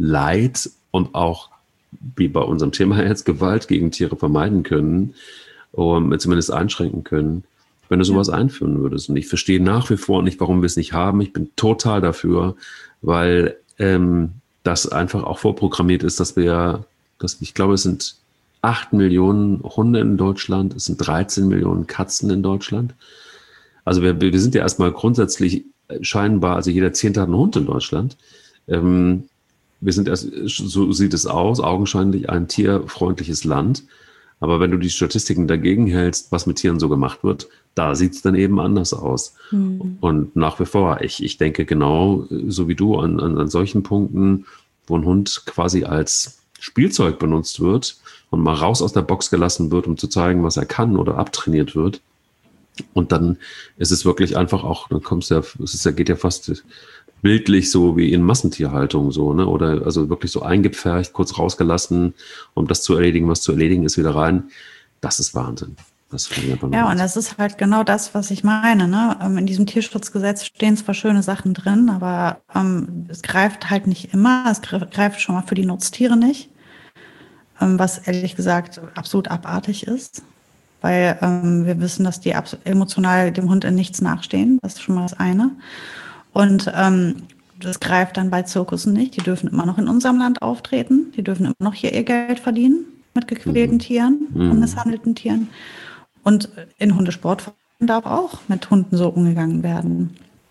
Leid und auch, wie bei unserem Thema jetzt, Gewalt gegen Tiere vermeiden können, um, zumindest einschränken können, wenn du sowas ja. einführen würdest. Und ich verstehe nach wie vor nicht, warum wir es nicht haben. Ich bin total dafür, weil ähm, das einfach auch vorprogrammiert ist, dass wir, dass, ich glaube, es sind acht Millionen Hunde in Deutschland, es sind dreizehn Millionen Katzen in Deutschland. Also wir, wir sind ja erstmal grundsätzlich scheinbar, also jeder Zehnte hat einen Hund in Deutschland. Ähm, wir sind erst, so sieht es aus, augenscheinlich ein tierfreundliches Land. Aber wenn du die Statistiken dagegen hältst, was mit Tieren so gemacht wird, da sieht es dann eben anders aus. Mhm. Und nach wie vor, ich, ich denke genau so wie du an, an, an solchen Punkten, wo ein Hund quasi als Spielzeug benutzt wird und mal raus aus der Box gelassen wird, um zu zeigen, was er kann oder abtrainiert wird. Und dann ist es wirklich einfach auch, dann kommst du ja, es ist ja, geht ja fast bildlich so wie in Massentierhaltung so, ne? Oder also wirklich so eingepfercht, kurz rausgelassen, um das zu erledigen, was zu erledigen ist, wieder rein. Das ist Wahnsinn. Das ja, und das ist halt genau das, was ich meine, ne? In diesem Tierschutzgesetz stehen zwar schöne Sachen drin, aber ähm, es greift halt nicht immer. Es greift schon mal für die Nutztiere nicht, ähm, was ehrlich gesagt absolut abartig ist. Weil ähm, wir wissen, dass die emotional dem Hund in nichts nachstehen. Das ist schon mal das eine. Und ähm, das greift dann bei Zirkussen nicht. Die dürfen immer noch in unserem Land auftreten. Die dürfen immer noch hier ihr Geld verdienen mit gequälten mhm. Tieren mhm. und misshandelten Tieren. Und in Hundesportvereinen darf auch mit Hunden so umgegangen werden.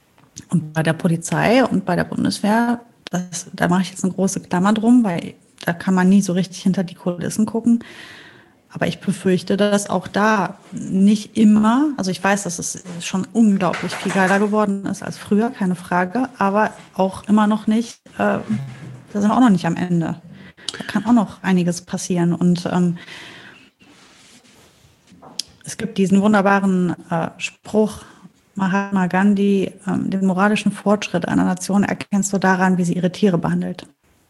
Und bei der Polizei und bei der Bundeswehr, das, da mache ich jetzt eine große Klammer drum, weil da kann man nie so richtig hinter die Kulissen gucken. Aber ich befürchte, dass auch da nicht immer, also ich weiß, dass es schon unglaublich viel geiler geworden ist als früher, keine Frage, aber auch immer noch nicht, äh, da sind wir auch noch nicht am Ende. Da kann auch noch einiges passieren. Und ähm, es gibt diesen wunderbaren äh, Spruch, Mahatma Gandhi, ähm, den moralischen Fortschritt einer Nation erkennst du daran, wie sie ihre Tiere behandelt.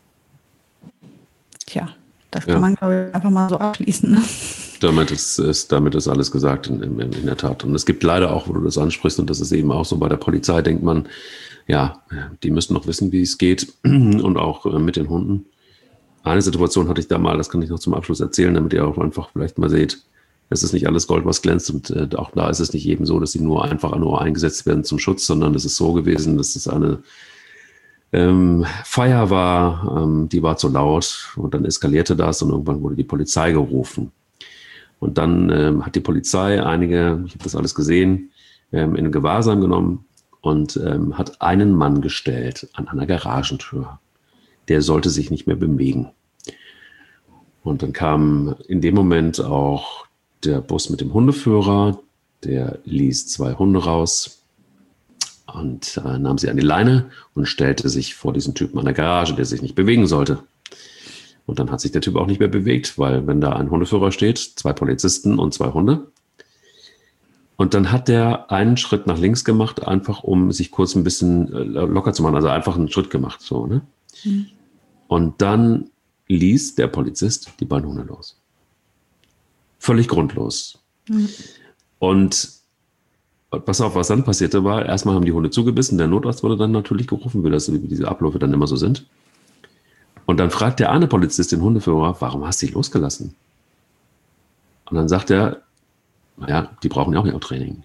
Tja, das kann ja. man, glaube ich, einfach mal so abschließen. Ne? Damit ist, ist, damit ist alles gesagt in, in, in der Tat. Und es gibt leider auch, wo du das ansprichst, und das ist eben auch so, bei der Polizei denkt man, ja, die müssen noch wissen, wie es geht, und auch äh, mit den Hunden. Eine Situation hatte ich da mal, das kann ich noch zum Abschluss erzählen, damit ihr auch einfach vielleicht mal seht, es ist nicht alles Gold, was glänzt, und äh, auch da ist es nicht eben so, dass sie nur einfach nur eingesetzt werden zum Schutz, sondern es ist so gewesen, dass es eine ähm, Feier war, ähm, die war zu laut, und dann eskalierte das und irgendwann wurde die Polizei gerufen. Und dann ähm, hat die Polizei einige, ich habe das alles gesehen, ähm, in Gewahrsam genommen und ähm, hat einen Mann gestellt an einer Garagentür. Der sollte sich nicht mehr bewegen. Und dann kam in dem Moment auch der Bus mit dem Hundeführer, der ließ zwei Hunde raus und äh, nahm sie an die Leine und stellte sich vor diesen Typen an der Garage, der sich nicht bewegen sollte. Und dann hat sich der Typ auch nicht mehr bewegt, weil wenn da ein Hundeführer steht, zwei Polizisten und zwei Hunde. Und dann hat der einen Schritt nach links gemacht, einfach um sich kurz ein bisschen locker zu machen, also einfach einen Schritt gemacht. So, ne? Mhm. Und dann ließ der Polizist die beiden Hunde los. Völlig grundlos. Mhm. Und pass auf, was dann passierte war, erstmal haben die Hunde zugebissen, der Notarzt wurde dann natürlich gerufen, wie, das, wie diese Abläufe dann immer so sind. Und dann fragt der eine Polizist den Hundeführer, warum hast du dich losgelassen? Und dann sagt er, naja, die brauchen ja auch ihr Training.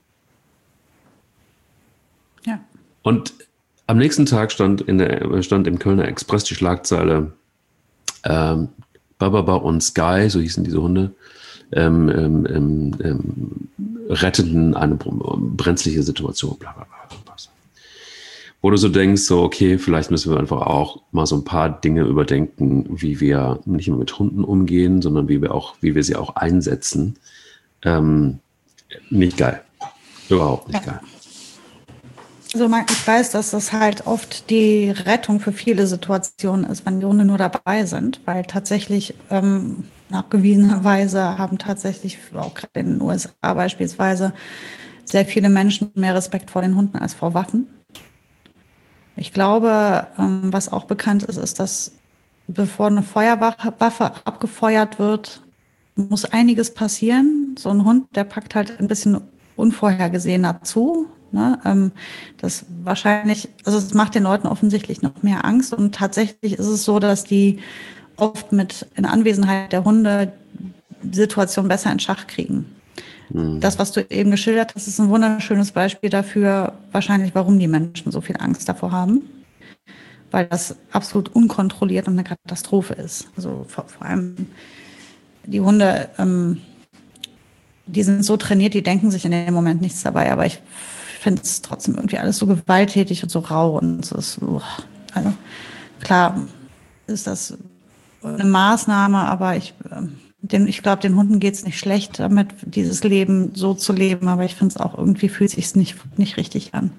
Ja. Und am nächsten Tag stand, in der, stand im Kölner Express die Schlagzeile, ähm, Bababa und Sky, so hießen diese Hunde, ähm, ähm, ähm, retteten eine brenzliche Situation, bla bla bla. Wo du so denkst, so okay, vielleicht müssen wir einfach auch mal so ein paar Dinge überdenken, wie wir nicht nur mit Hunden umgehen, sondern wie wir auch, wie wir sie auch einsetzen. Ähm, nicht geil. Überhaupt nicht ja. geil. Also ich weiß, dass das halt oft die Rettung für viele Situationen ist, wenn die Hunde nur dabei sind, weil tatsächlich ähm, nachgewiesenerweise haben tatsächlich, auch gerade in den U S A beispielsweise, sehr viele Menschen mehr Respekt vor den Hunden als vor Waffen. Ich glaube, ähm, was auch bekannt ist, ist, dass bevor eine Feuerwaffe abgefeuert wird, muss einiges passieren. So ein Hund, der packt halt ein bisschen unvorhergesehener zu. Ne? Ähm, das wahrscheinlich, also es macht den Leuten offensichtlich noch mehr Angst. Und tatsächlich ist es so, dass die oft mit in Anwesenheit der Hunde die Situation besser in Schach kriegen. Das, was du eben geschildert hast, ist ein wunderschönes Beispiel dafür, wahrscheinlich, warum die Menschen so viel Angst davor haben. Weil das absolut unkontrolliert und eine Katastrophe ist. Also vor, vor allem die Hunde, ähm, die sind so trainiert, die denken sich in dem Moment nichts dabei. Aber ich finde es trotzdem irgendwie alles so gewalttätig und so rau. Und so ist, uh, also klar ist das eine Maßnahme, aber ich... Ähm, Den, ich glaube, den Hunden geht es nicht schlecht damit, dieses Leben so zu leben, aber ich finde es auch irgendwie fühlt sich nicht, nicht richtig an.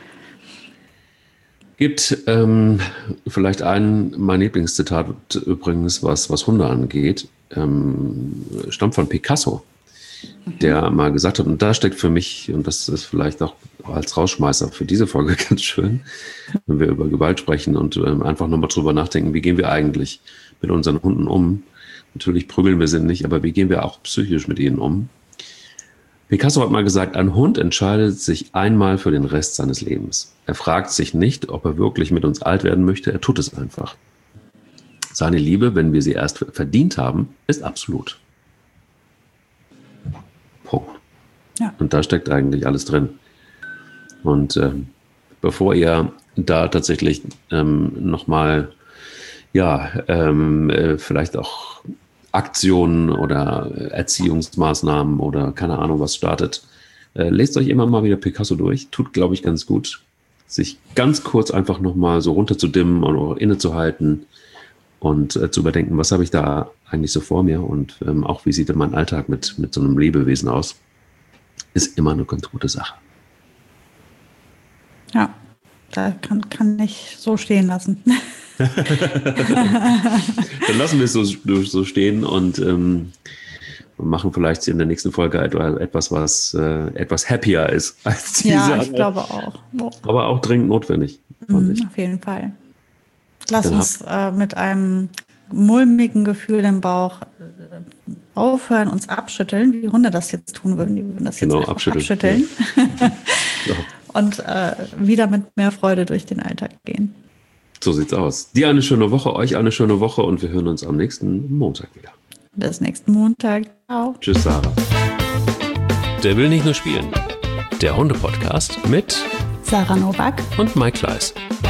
Gibt ähm, vielleicht ein, mein Lieblingszitat übrigens, was, was Hunde angeht, ähm, stammt von Picasso, mhm. der mal gesagt hat, und da steckt für mich, und das ist vielleicht auch als Rausschmeißer für diese Folge ganz schön, wenn wir über Gewalt sprechen und ähm, einfach nochmal drüber nachdenken, wie gehen wir eigentlich mit unseren Hunden um? Natürlich prügeln wir sie nicht, aber wie gehen wir auch psychisch mit ihnen um? Picasso hat mal gesagt, ein Hund entscheidet sich einmal für den Rest seines Lebens. Er fragt sich nicht, ob er wirklich mit uns alt werden möchte, er tut es einfach. Seine Liebe, wenn wir sie erst verdient haben, ist absolut. Punkt. Ja. Und da steckt eigentlich alles drin. Und ähm, bevor ihr da tatsächlich ähm, nochmal ja, ähm, äh, vielleicht auch Aktionen oder Erziehungsmaßnahmen oder keine Ahnung was startet, äh, lest euch immer mal wieder Picasso durch. Tut, glaube ich, ganz gut, sich ganz kurz einfach nochmal so runterzudimmen oder innezuhalten und äh, zu überdenken, was habe ich da eigentlich so vor mir und ähm, auch wie sieht denn mein Alltag mit, mit so einem Lebewesen aus, ist immer eine ganz gute Sache. Ja, da kann, kann ich so stehen lassen. Dann lassen wir es so, so stehen und ähm, machen vielleicht in der nächsten Folge etwas, was äh, etwas happier ist als diese. Ja, ich glaube auch. Aber auch dringend notwendig. Mhm, auf jeden Fall. Lass Dann uns äh, mit einem mulmigen Gefühl im Bauch äh, aufhören, uns abschütteln, wie Hunde das jetzt tun würden. Die würden das jetzt genau, abschütteln. abschütteln. Ja. Ja. Und äh, wieder mit mehr Freude durch den Alltag gehen. So sieht's aus. Dir eine schöne Woche, euch eine schöne Woche und wir hören uns am nächsten Montag wieder. Bis nächsten Montag. Ciao. Tschüss, Sarah. Der will nicht nur spielen. Der Hunde-Podcast mit Sarah Novak und Mike Kleiss.